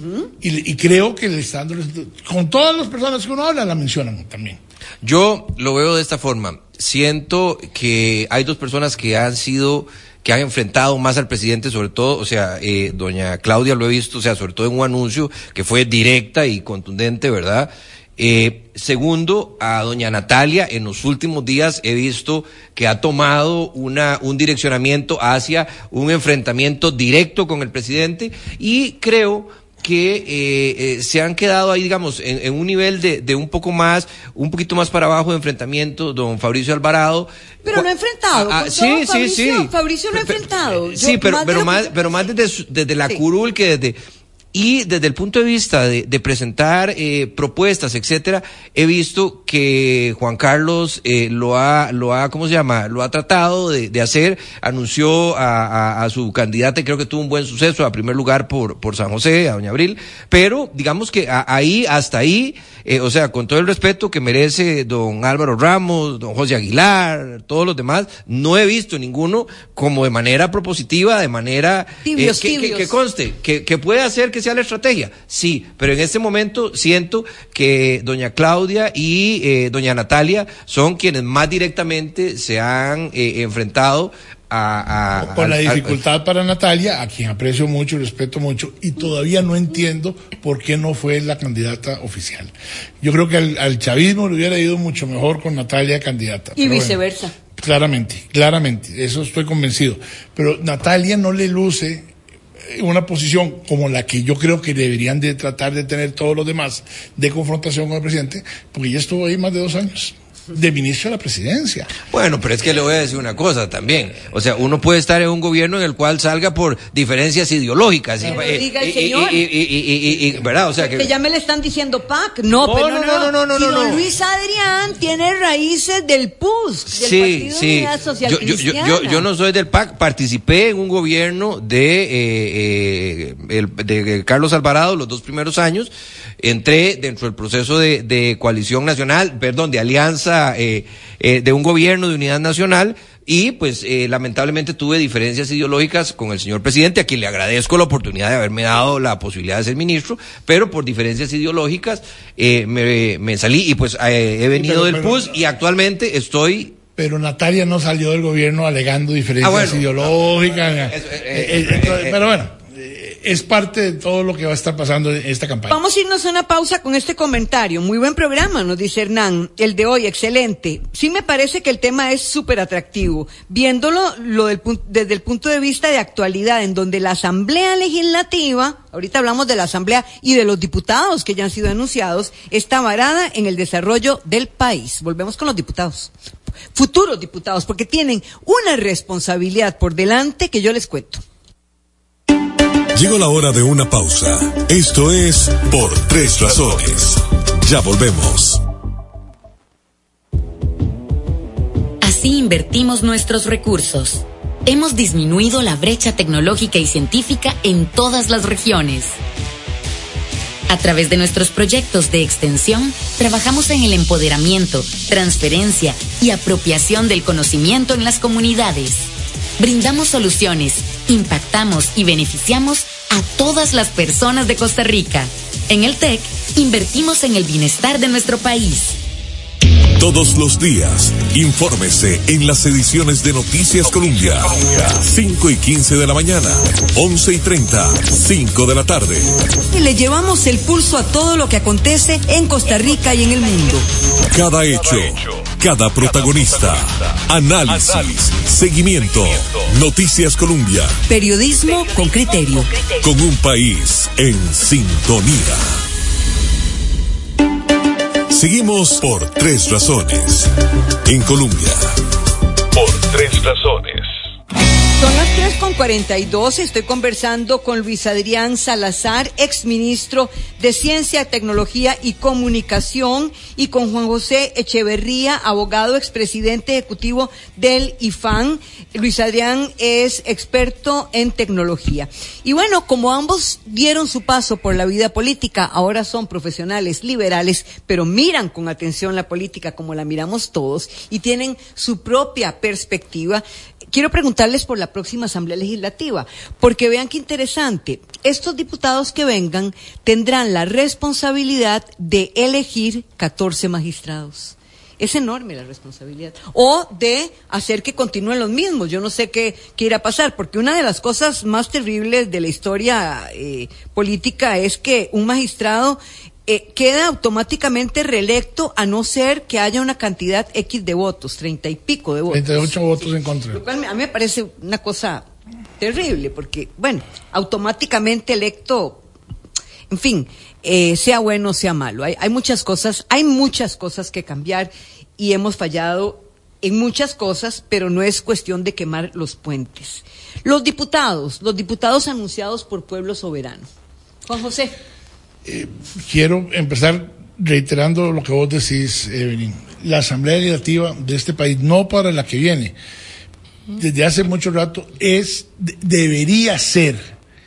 D: y, y creo que le está dando, con todas las personas que uno habla, la mencionan también.
C: Yo lo veo de esta forma. Siento que hay dos personas que han sido, que han enfrentado más al presidente, sobre todo, o sea, eh, doña Claudia lo he visto, o sea, sobre todo en un anuncio que fue directa y contundente, ¿verdad? Eh, segundo, a doña Natalia, en los últimos días he visto que ha tomado una, un direccionamiento hacia un enfrentamiento directo con el presidente, y creo que eh, eh, se han quedado ahí, digamos, en, en un nivel de, de un poco más, un poquito más para abajo de enfrentamiento, don Fabricio Alvarado.
B: Pero no ha enfrentado.
C: Ah, ah,
B: con
C: sí,
B: todo,
C: sí,
B: Fabricio,
C: sí.
B: Fabricio no ha
C: Pe- pe-
B: enfrentado. Yo,
C: Sí, pero,
B: más de
C: pero
B: lo que-
C: más, pero más desde, su- desde la
B: Sí.
C: curul que desde, y desde el punto de vista de, de presentar eh, propuestas, etcétera, he visto que Juan Carlos eh, lo ha, lo ha, ¿cómo se llama? Lo ha tratado de, de hacer, anunció a, a, a su candidata y creo que tuvo un buen suceso, a primer lugar por, por San José, a doña Abril, pero digamos que a- ahí, hasta ahí, eh, o sea, con todo el respeto que merece don Álvaro Ramos, don José Aguilar, todos los demás, no he visto ninguno como de manera propositiva, de manera
B: Tibios,
C: eh, que, que-
B: tibios.
C: que conste, que, que puede hacer que sea la estrategia, sí, pero en este momento siento que doña Claudia y eh, doña Natalia son quienes más directamente se han eh, enfrentado a, a-
D: Con la
C: al- al-
D: dificultad para Natalia, a quien aprecio mucho y respeto mucho, y todavía no entiendo por qué no fue la candidata oficial. Yo creo que al, al chavismo le hubiera ido mucho mejor con Natalia candidata.
B: Y
D: pero bueno,
B: viceversa.
D: claramente, claramente, eso estoy convencido. Pero Natalia no le luce una posición como la que yo creo que deberían de tratar de tener todos los demás de confrontación con el presidente, porque ella estuvo ahí más de dos años, de ministro de la presidencia.
C: Bueno, pero es que le voy a decir una cosa también. O sea, uno puede estar en un gobierno en el cual salga por diferencias ideológicas. y-
B: Pero
C: eh,
B: diga el
C: y-
B: señor.
C: y- y- y- y- y- ¿verdad? O sea,
B: Que
C: que...
B: ya me le están diciendo P A C. No,
C: No,
B: pero
C: no,
B: no,
C: no, no, no,
B: si
C: no,
B: don
C: no.
B: Luis Adrián tiene raíces del P U S, del
C: Sí,
B: Partido
C: sí.
B: Unidad Social
C: Yo, yo, yo,
B: Cristiana.
C: yo, yo no soy del P A C, participé en un gobierno de, eh, eh, el, de Carlos Alvarado los dos primeros años, entré dentro del proceso de, de coalición nacional, perdón, de alianza, eh, eh, de un gobierno de unidad nacional, y pues eh, lamentablemente tuve diferencias ideológicas con el señor presidente, a quien le agradezco la oportunidad de haberme dado la posibilidad de ser ministro, pero por diferencias ideológicas eh, me, me salí y pues eh, he venido
D: pero-
C: del
D: pero-
C: P U S y actualmente estoy...
D: Pero Natalia no salió del gobierno alegando diferencias
C: Ah, bueno.
D: ideológicas.
C: Eso, eh,
D: Eh,
C: eh,
D: eh, entonces,
C: eh,
D: pero bueno, eh, es parte de todo lo que va a estar pasando en esta campaña.
B: Vamos a irnos a una pausa con este comentario. Muy buen programa, nos dice Hernán. El de hoy, excelente. Sí me parece que el tema es súper atractivo. Viéndolo lo del, pun- desde el punto de vista de actualidad, en donde la Asamblea Legislativa, ahorita hablamos de la Asamblea y de los diputados que ya han sido anunciados, está varada en el desarrollo del país. Volvemos con los diputados. Futuros diputados, porque tienen una responsabilidad por delante que yo les cuento.
A: Llegó la hora de una pausa. Esto es Por Tres Razones. Ya volvemos.
E: Así invertimos nuestros recursos. Hemos disminuido la brecha tecnológica y científica en todas las regiones. A través de nuestros proyectos de extensión, trabajamos en el empoderamiento, transferencia y apropiación del conocimiento en las comunidades. Brindamos soluciones, impactamos y beneficiamos a todas las personas de Costa Rica. En el T E C, invertimos en el bienestar de nuestro país.
A: Todos los días, infórmese en las ediciones de Noticias Colombia. cinco y quince de la mañana, once y treinta, cinco de la tarde.
B: Y le llevamos el pulso a todo lo que acontece en Costa Rica y en el mundo.
A: Cada hecho, cada protagonista, análisis, seguimiento. Noticias Colombia,
B: Periodismo con criterio.
A: con un país en sintonía. Seguimos por Tres Razones. En Colombia. Por Tres Razones.
B: Son las tres con cuarenta y dos, estoy conversando con Luis Adrián Salazar, exministro de Ciencia, Tecnología y Comunicación, y con Juan José Echeverría, abogado, expresidente ejecutivo del I F A N. Luis Adrián es experto en tecnología. Y bueno, como ambos dieron su paso por la vida política, ahora son profesionales liberales, pero miran con atención la política como la miramos todos y tienen su propia perspectiva. Quiero preguntarles por la próxima Asamblea Legislativa, porque vean qué interesante. Estos diputados que vengan tendrán la responsabilidad de elegir catorce magistrados. Es enorme la responsabilidad. O de hacer que continúen los mismos. Yo no sé qué, qué irá a pasar, porque una de las cosas más terribles de la historia eh, política es que un magistrado Eh, queda automáticamente reelecto a no ser que haya una cantidad X de votos, treinta y pico de votos.
D: treinta y ocho votos en contra.
B: Lo cual a mí me parece una cosa terrible, porque, bueno, automáticamente electo, en fin, eh, sea bueno o sea malo. Hay, hay muchas cosas, hay muchas cosas que cambiar y hemos fallado en muchas cosas, pero no es cuestión de quemar los puentes. Los diputados, los diputados anunciados por Pueblo Soberano. Juan José.
D: Eh, quiero empezar reiterando lo que vos decís, Evelyn. La Asamblea Legislativa de este país, no para la que viene, desde hace mucho rato, es de, debería ser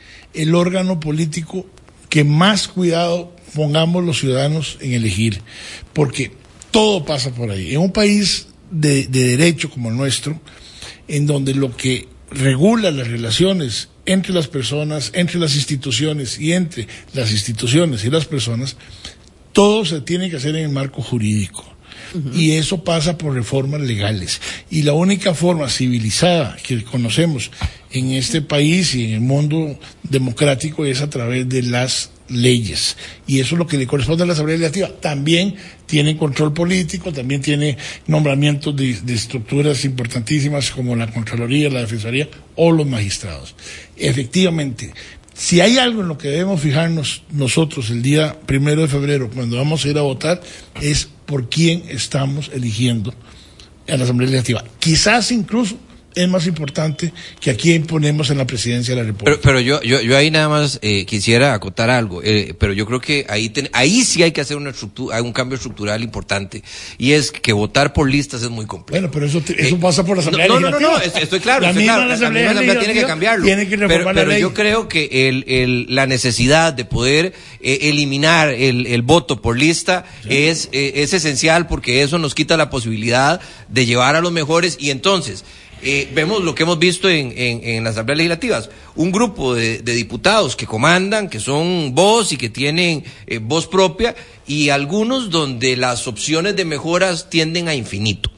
D: el órgano político que más cuidado pongamos los ciudadanos en elegir, porque todo pasa por ahí. En un país de, de derecho como el nuestro, en donde lo que regula las relaciones entre las personas, entre las instituciones y entre las instituciones y las personas, todo se tiene que hacer en el marco jurídico. Uh-huh. Y eso pasa por reformas legales. Y la única forma civilizada que conocemos en este país y en el mundo democrático es a través de las leyes. Y eso es lo que le corresponde a la Asamblea Legislativa. También tiene control político, también tiene nombramientos de, de estructuras importantísimas como la Contraloría, la Defensoría o los magistrados. Efectivamente, si hay algo en lo que debemos fijarnos nosotros el día primero de febrero, cuando vamos a ir a votar, es por quién estamos eligiendo a la Asamblea Legislativa. Quizás incluso es más importante que a quién ponemos en la presidencia de la República.
C: Pero, pero yo, yo, yo ahí nada más eh, quisiera acotar algo, eh, pero yo creo que ahí, ten, ahí sí hay que hacer una estructura, un cambio estructural importante, y es que votar por listas es muy complejo.
D: Bueno, pero eso, te, eso eh, pasa por la Asamblea
C: no,
D: Legislativa.
C: No, no, no, estoy claro,
D: la
C: estoy
D: misma
C: claro, la Asamblea, la Asamblea tiene que cambiarlo.
D: Tiene que reformar
C: pero,
D: la
C: pero
D: ley.
C: yo creo que el, el, la necesidad de poder eh, eliminar el, el voto por lista sí. es, eh, es esencial, porque eso nos quita la posibilidad de llevar a los mejores, y entonces Eh, vemos lo que hemos visto en, en, en las asambleas legislativas, un grupo de, de diputados que comandan, que son voz y que tienen eh, voz propia, y algunos donde las opciones de mejoras tienden a infinito.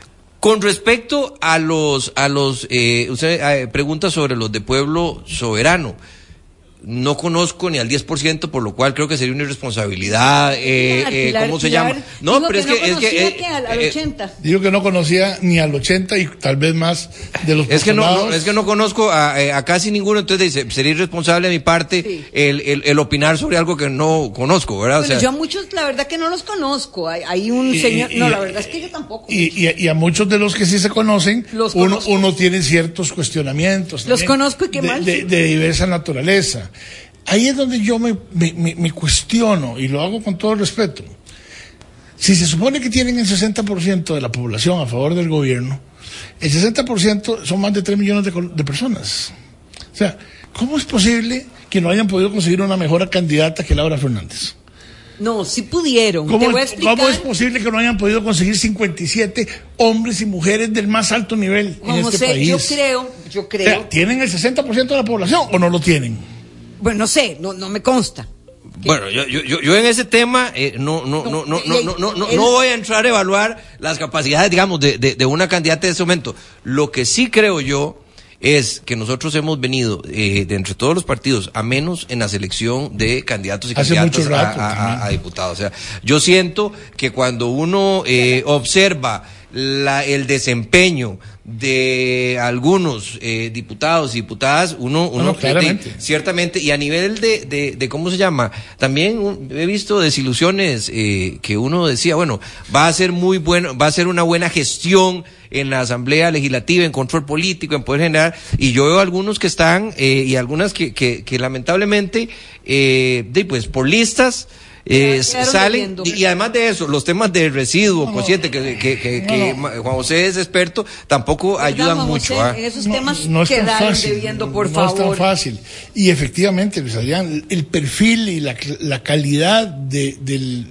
C: Con respecto a los, a los, eh, usted eh, pregunta sobre los de Pueblo Soberano. No conozco ni al diez por ciento, por lo cual creo que sería una irresponsabilidad. Eh,
B: Pilar,
C: eh,
B: Pilar,
C: ¿Cómo se
B: Pilar,
C: llama? No, pero
B: que
C: es
B: no
C: que es que eh,
B: que al, al
C: eh,
B: ochenta.
D: Digo que no conocía ni al ochenta y tal vez más de los
C: es que no, no es que no conozco a, a casi ninguno, entonces dice, sería irresponsable de mi parte sí. el, el, el opinar sobre algo que no conozco, ¿verdad?
B: Bueno,
C: o sea,
B: yo a muchos la verdad que no los conozco. Hay, hay un
D: y,
B: señor,
D: y,
B: no,
D: y,
B: la verdad es que yo tampoco.
D: Y, y, y a muchos de los que sí se conocen, los uno, uno tiene ciertos cuestionamientos.
B: Los conozco y qué
D: de,
B: mal.
D: De, de diversa naturaleza. Ahí es donde yo me, me, me, me cuestiono, y lo hago con todo respeto. Si se supone que tienen el sesenta por ciento de la población a favor del gobierno, el sesenta por ciento son más de tres millones de, de personas. O sea, ¿cómo es posible que no hayan podido conseguir una mejor candidata que Laura Fernández?
B: No, sí pudieron.
D: ¿Cómo,
B: Te voy a explicar.
D: ¿Cómo es posible que no hayan podido conseguir cincuenta y siete hombres y mujeres del más alto nivel
B: Juan
D: en este
B: José,
D: país?
B: yo creo, yo creo.
D: O sea, ¿tienen el sesenta por ciento de la población o no lo tienen?
B: Bueno, no sé, no, no me consta.
C: Bueno, yo, yo, yo en ese tema eh, no, no, no, no, no, no, no, no, no voy a entrar a evaluar las capacidades, digamos, de, de, de una candidata en ese momento. Lo que sí creo yo es que nosotros hemos venido eh, de entre todos los partidos a menos en la selección de candidatos y
D: Hace
C: candidatas
D: mucho rato,
C: a, a, a, a diputados. O sea, yo siento que cuando uno eh, observa la, el desempeño de algunos eh, diputados y diputadas, uno, uno
D: no, claramente.
C: De, ciertamente, y a nivel de, de, de ¿cómo se llama? También un, he visto desilusiones eh, que uno decía, bueno, va a ser muy bueno, va a ser una buena gestión en la Asamblea Legislativa, en control político, en poder general, y yo veo algunos que están, eh, y algunas que, que, que lamentablemente, eh, de, pues por listas, Eh, salen, y, y además de eso, los temas de residuo, no, cociente, que, que, que, que no, no. Juan José es experto, tampoco ayudan
B: Juan
C: mucho.
B: José,
C: ¿ah?
B: en esos temas
D: no, no es tan fácil,
B: debiendo, por
D: no
B: favor.
D: es tan fácil. Y efectivamente, Luis Adrián, el perfil y la, la calidad de, del,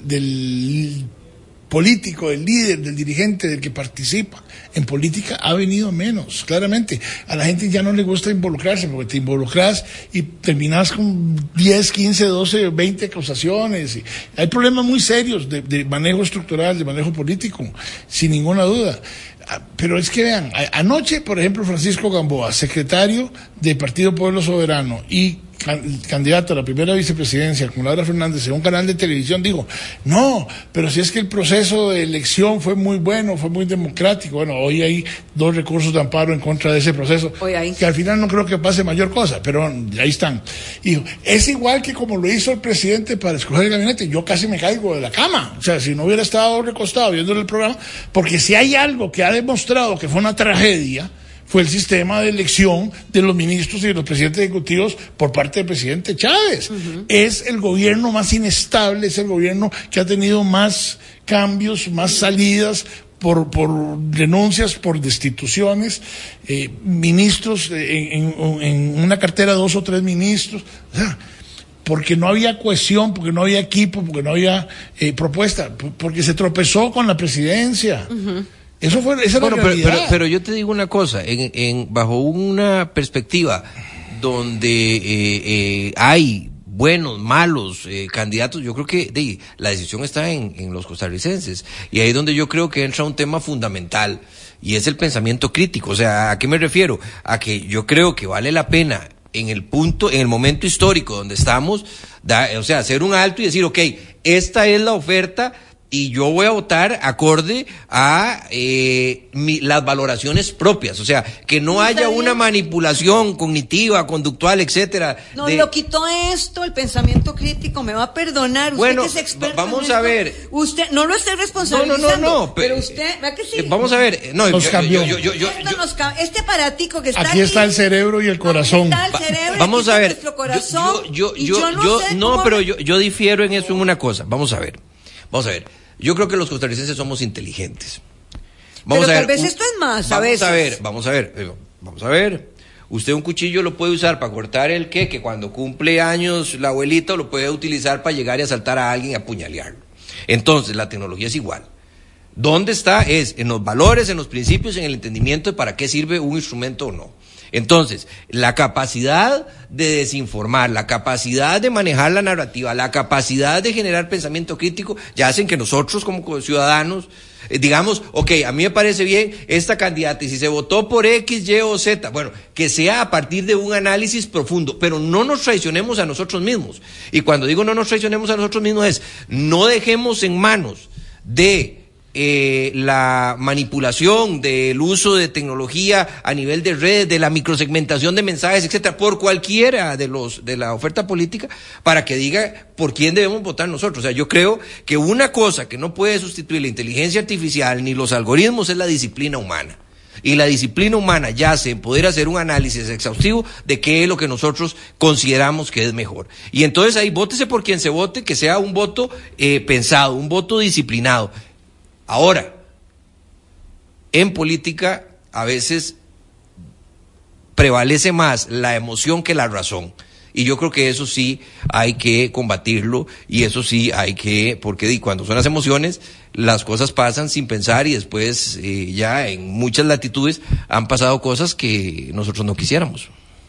D: del político, del líder, del dirigente, del que participa en política ha venido menos, claramente. A la gente ya no le gusta involucrarse, porque te involucras y terminas con diez, quince, doce, veinte acusaciones. Y hay problemas muy serios de, de manejo estructural, de manejo político, sin ninguna duda. Pero es que vean, anoche, por ejemplo, Francisco Gamboa, secretario del Partido Pueblo Soberano y candidato a la primera vicepresidencia con Laura Fernández en un canal de televisión, dijo, no, pero si es que el proceso de elección fue muy bueno, fue muy democrático. Bueno, hoy hay dos recursos de amparo en contra de ese proceso, que al final no creo que pase mayor cosa, pero ahí están. Y dijo, es igual que como lo hizo el presidente para escoger el gabinete, yo casi me caigo de la cama, o sea, si no hubiera estado recostado viendo el programa, porque si hay algo que ha demostrado que fue una tragedia, fue el sistema de elección de los ministros y de los presidentes ejecutivos por parte del presidente Chávez. Uh-huh. Es el gobierno más inestable, es el gobierno que ha tenido más cambios, más salidas por, por renuncias, por destituciones, eh, ministros, eh, en, en, en una cartera dos o tres ministros, o sea, porque no había cohesión, porque no había equipo, porque no había eh, propuesta, porque se tropezó con la presidencia. Uh-huh. Eso fue, esa
C: bueno,
D: era la
C: pero, pero, pero yo te digo una cosa, en, en bajo una perspectiva donde eh, eh, hay buenos, malos eh, candidatos, yo creo que de, la decisión está en, en los costarricenses, y ahí es donde yo creo que entra un tema fundamental, y es el pensamiento crítico. O sea, ¿a qué me refiero? A que yo creo que vale la pena en el punto, en el momento histórico donde estamos, da, o sea, hacer un alto y decir, ok, esta es la oferta, y yo voy a votar acorde a eh, mi, las valoraciones propias, o sea, que no haya una manipulación cognitiva, conductual, etcétera.
B: No,
C: de...
B: lo quitó esto, el pensamiento crítico, me va a perdonar, usted
C: bueno,
B: que es experto
C: vamos
B: en
C: a
B: esto,
C: ver.
B: Usted no lo esté responsabilizando.
C: No, no, no, no,
B: pero, pero usted, ¿verdad que sí?
C: Vamos a ver, no,
D: nos
C: yo,
D: cambió.
C: Yo, yo, yo, yo,
B: nos, este aparatico que está
D: aquí,
B: aquí
D: está el cerebro y el corazón.
B: Está el cerebro,
C: vamos a ver.
B: Corazón,
C: yo, yo, yo,
B: yo no,
C: yo,
B: sé
C: no
B: cómo
C: pero
B: me...
C: yo, yo difiero en eso en una cosa. Vamos a ver, vamos a ver. Yo creo que los costarricenses somos inteligentes. Vamos
B: Pero
C: a
B: tal
C: ver,
B: vez esto es más,
C: vamos
B: a veces.
C: a ver, vamos a ver, eh, vamos a ver. Usted un cuchillo lo puede usar para cortar el qué, que cuando cumple años la abuelita lo puede utilizar para llegar y asaltar a alguien y apuñalearlo. Entonces, la tecnología es igual. ¿Dónde está? Es en los valores, en los principios, en el entendimiento de para qué sirve un instrumento o no. Entonces, la capacidad de desinformar, la capacidad de manejar la narrativa, la capacidad de generar pensamiento crítico, ya hacen que nosotros como ciudadanos, eh, digamos, ok, a mí me parece bien esta candidata, y si se votó por X, Y o Z, bueno, que sea a partir de un análisis profundo, pero no nos traicionemos a nosotros mismos. Y cuando digo no nos traicionemos a nosotros mismos es, no dejemos en manos de Eh, la manipulación del uso de tecnología a nivel de redes, de la microsegmentación de mensajes, etcétera, por cualquiera de los de la oferta política, para que diga por quién debemos votar nosotros. O sea, yo creo que una cosa que no puede sustituir la inteligencia artificial ni los algoritmos es la disciplina humana. Y la disciplina humana yace en poder hacer un análisis exhaustivo de qué es lo que nosotros consideramos que es mejor. Y entonces ahí vótese por quien se vote, que sea un voto eh, pensado, un voto disciplinado. Ahora, en política a veces prevalece más la emoción que la razón. Y yo creo que eso sí hay que combatirlo, y eso sí hay que, porque cuando son las emociones, las cosas pasan sin pensar, y después eh, ya en muchas latitudes han pasado cosas que nosotros no quisiéramos.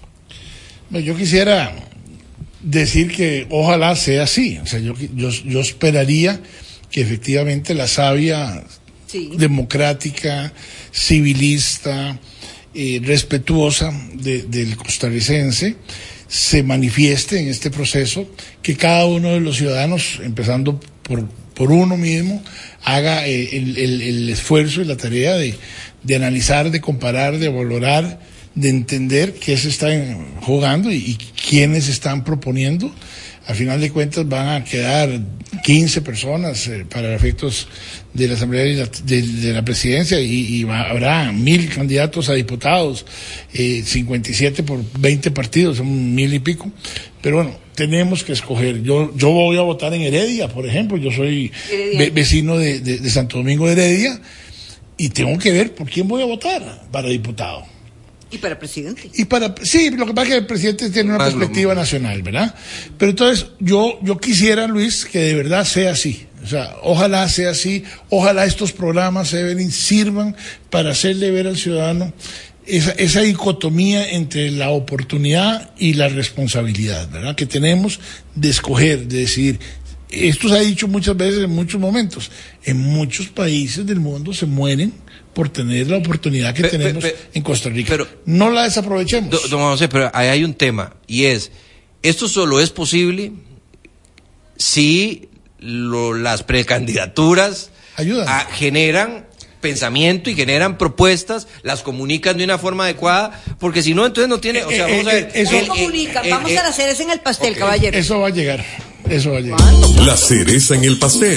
D: Yo quisiera decir que ojalá sea así. O sea, yo, yo, yo esperaría que efectivamente la savia sí. democrática, civilista, eh, respetuosa de, del costarricense se manifieste en este proceso, que cada uno de los ciudadanos, empezando por por uno mismo, haga eh, el, el, el esfuerzo y la tarea de, de analizar, de comparar, de valorar, de entender qué se está jugando y, y quiénes están proponiendo. Al final de cuentas van a quedar quince personas eh, para efectos de la Asamblea de la, de, de la Presidencia y, y va, habrá mil candidatos a diputados, eh, cincuenta y siete por veinte partidos, son mil y pico. Pero bueno, tenemos que escoger. Yo yo voy a votar en Heredia, por ejemplo. Yo soy ve, vecino de, de, de Santo Domingo de Heredia y tengo que ver por quién voy a votar para diputado.
B: Y para presidente.
D: Y para, sí, lo que pasa es que el presidente tiene una Más perspectiva lo... nacional, ¿verdad? Pero entonces, yo, yo quisiera, Luis, que de verdad sea así. O sea, ojalá sea así, ojalá estos programas, Evelyn, sirvan para hacerle ver al ciudadano esa, esa dicotomía entre la oportunidad y la responsabilidad, ¿verdad? Que tenemos de escoger, de decidir. Esto se ha dicho muchas veces en muchos momentos. En muchos países del mundo se mueren por tener la oportunidad que pe, tenemos pe, pe, en Costa Rica. Pero no la desaprovechemos.
C: Don José, pero ahí hay un tema, y es, esto solo es posible si lo, las precandidaturas
D: ayudan,
C: a, generan pensamiento y generan propuestas, las comunican de una forma adecuada, porque si no, entonces no tiene, o sea,
B: eh,
C: vamos a ver.
B: Eh, eso, el, comunican, eh, vamos eh, a la cereza en el pastel, okay, caballero.
D: Eso va a llegar, eso va a llegar.
A: La cereza en el pastel.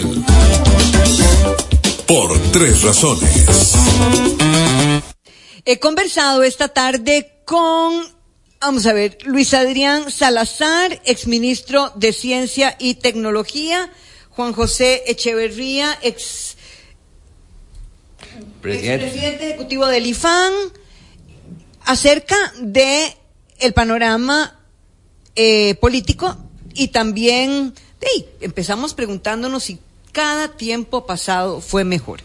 A: Por tres razones.
B: He conversado esta tarde con, vamos a ver, Luis Adrián Salazar, exministro de Ciencia y Tecnología, Juan José Echeverría, ex presidente, presidente ejecutivo del I F A N, acerca de el panorama eh, político y también, hey, empezamos preguntándonos si cada tiempo pasado fue mejor.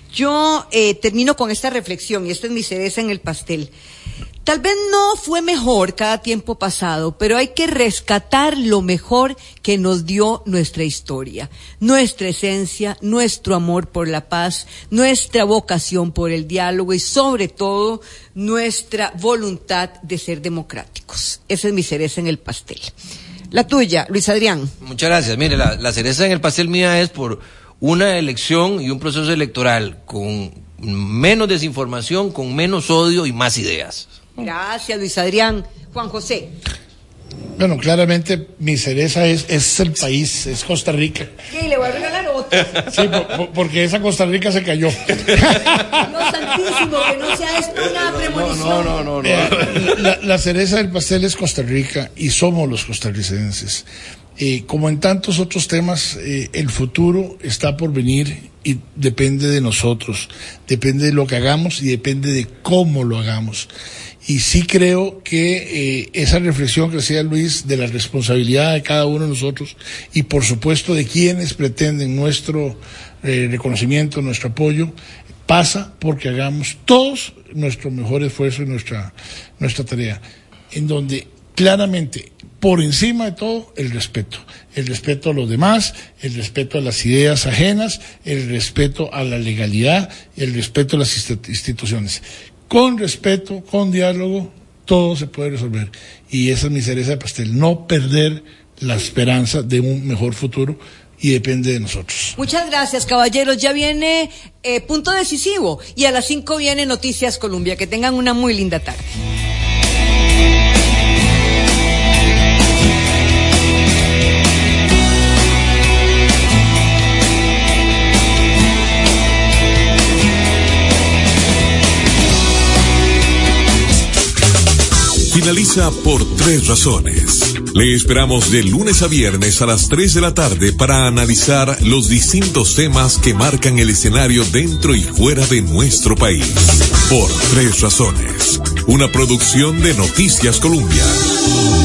B: Yo eh, termino con esta reflexión, y esta es mi cereza en el pastel. Tal vez no fue mejor cada tiempo pasado, pero hay que rescatar lo mejor que nos dio nuestra historia, nuestra esencia, nuestro amor por la paz, nuestra vocación por el diálogo y sobre todo nuestra voluntad de ser democráticos. Esa es mi cereza en el pastel. La tuya, Luis Adrián.
C: Muchas gracias. Mire, la, la cereza en el pastel mía es por una elección y un proceso electoral con menos desinformación, con menos odio y más ideas.
B: Gracias, Luis Adrián. Juan José.
D: Bueno, claramente mi cereza es, es el país, es Costa Rica.
B: ¿Qué? Le voy a regalar otra.
D: Sí, por, por, porque esa Costa Rica se cayó.
B: Dios santísimo, que no sea esto una premonición.
C: No, no, no, no.
D: no. La, la cereza del pastel es Costa Rica y somos los costarricenses. Eh, como en tantos otros temas, eh, el futuro está por venir y depende de nosotros, depende de lo que hagamos y depende de cómo lo hagamos. Y sí creo que eh, esa reflexión que hacía Luis de la responsabilidad de cada uno de nosotros y por supuesto de quienes pretenden nuestro eh, reconocimiento, nuestro apoyo, pasa porque hagamos todos nuestro mejor esfuerzo y nuestra, nuestra tarea, en donde claramente, por encima de todo, el respeto. El respeto a los demás, el respeto a las ideas ajenas, el respeto a la legalidad, el respeto a las instituciones. Con respeto, con diálogo, todo se puede resolver. Y esa es mi cereza de pastel, no perder la esperanza de un mejor futuro y depende de nosotros.
B: Muchas gracias, caballeros. Ya viene eh, Punto Decisivo y a las cinco viene Noticias Colombia. Que tengan una muy linda tarde.
A: Finaliza Por Tres Razones. Le esperamos de lunes a viernes a las tres de la tarde para analizar los distintos temas que marcan el escenario dentro y fuera de nuestro país. Por Tres Razones, una producción de Noticias Colombia.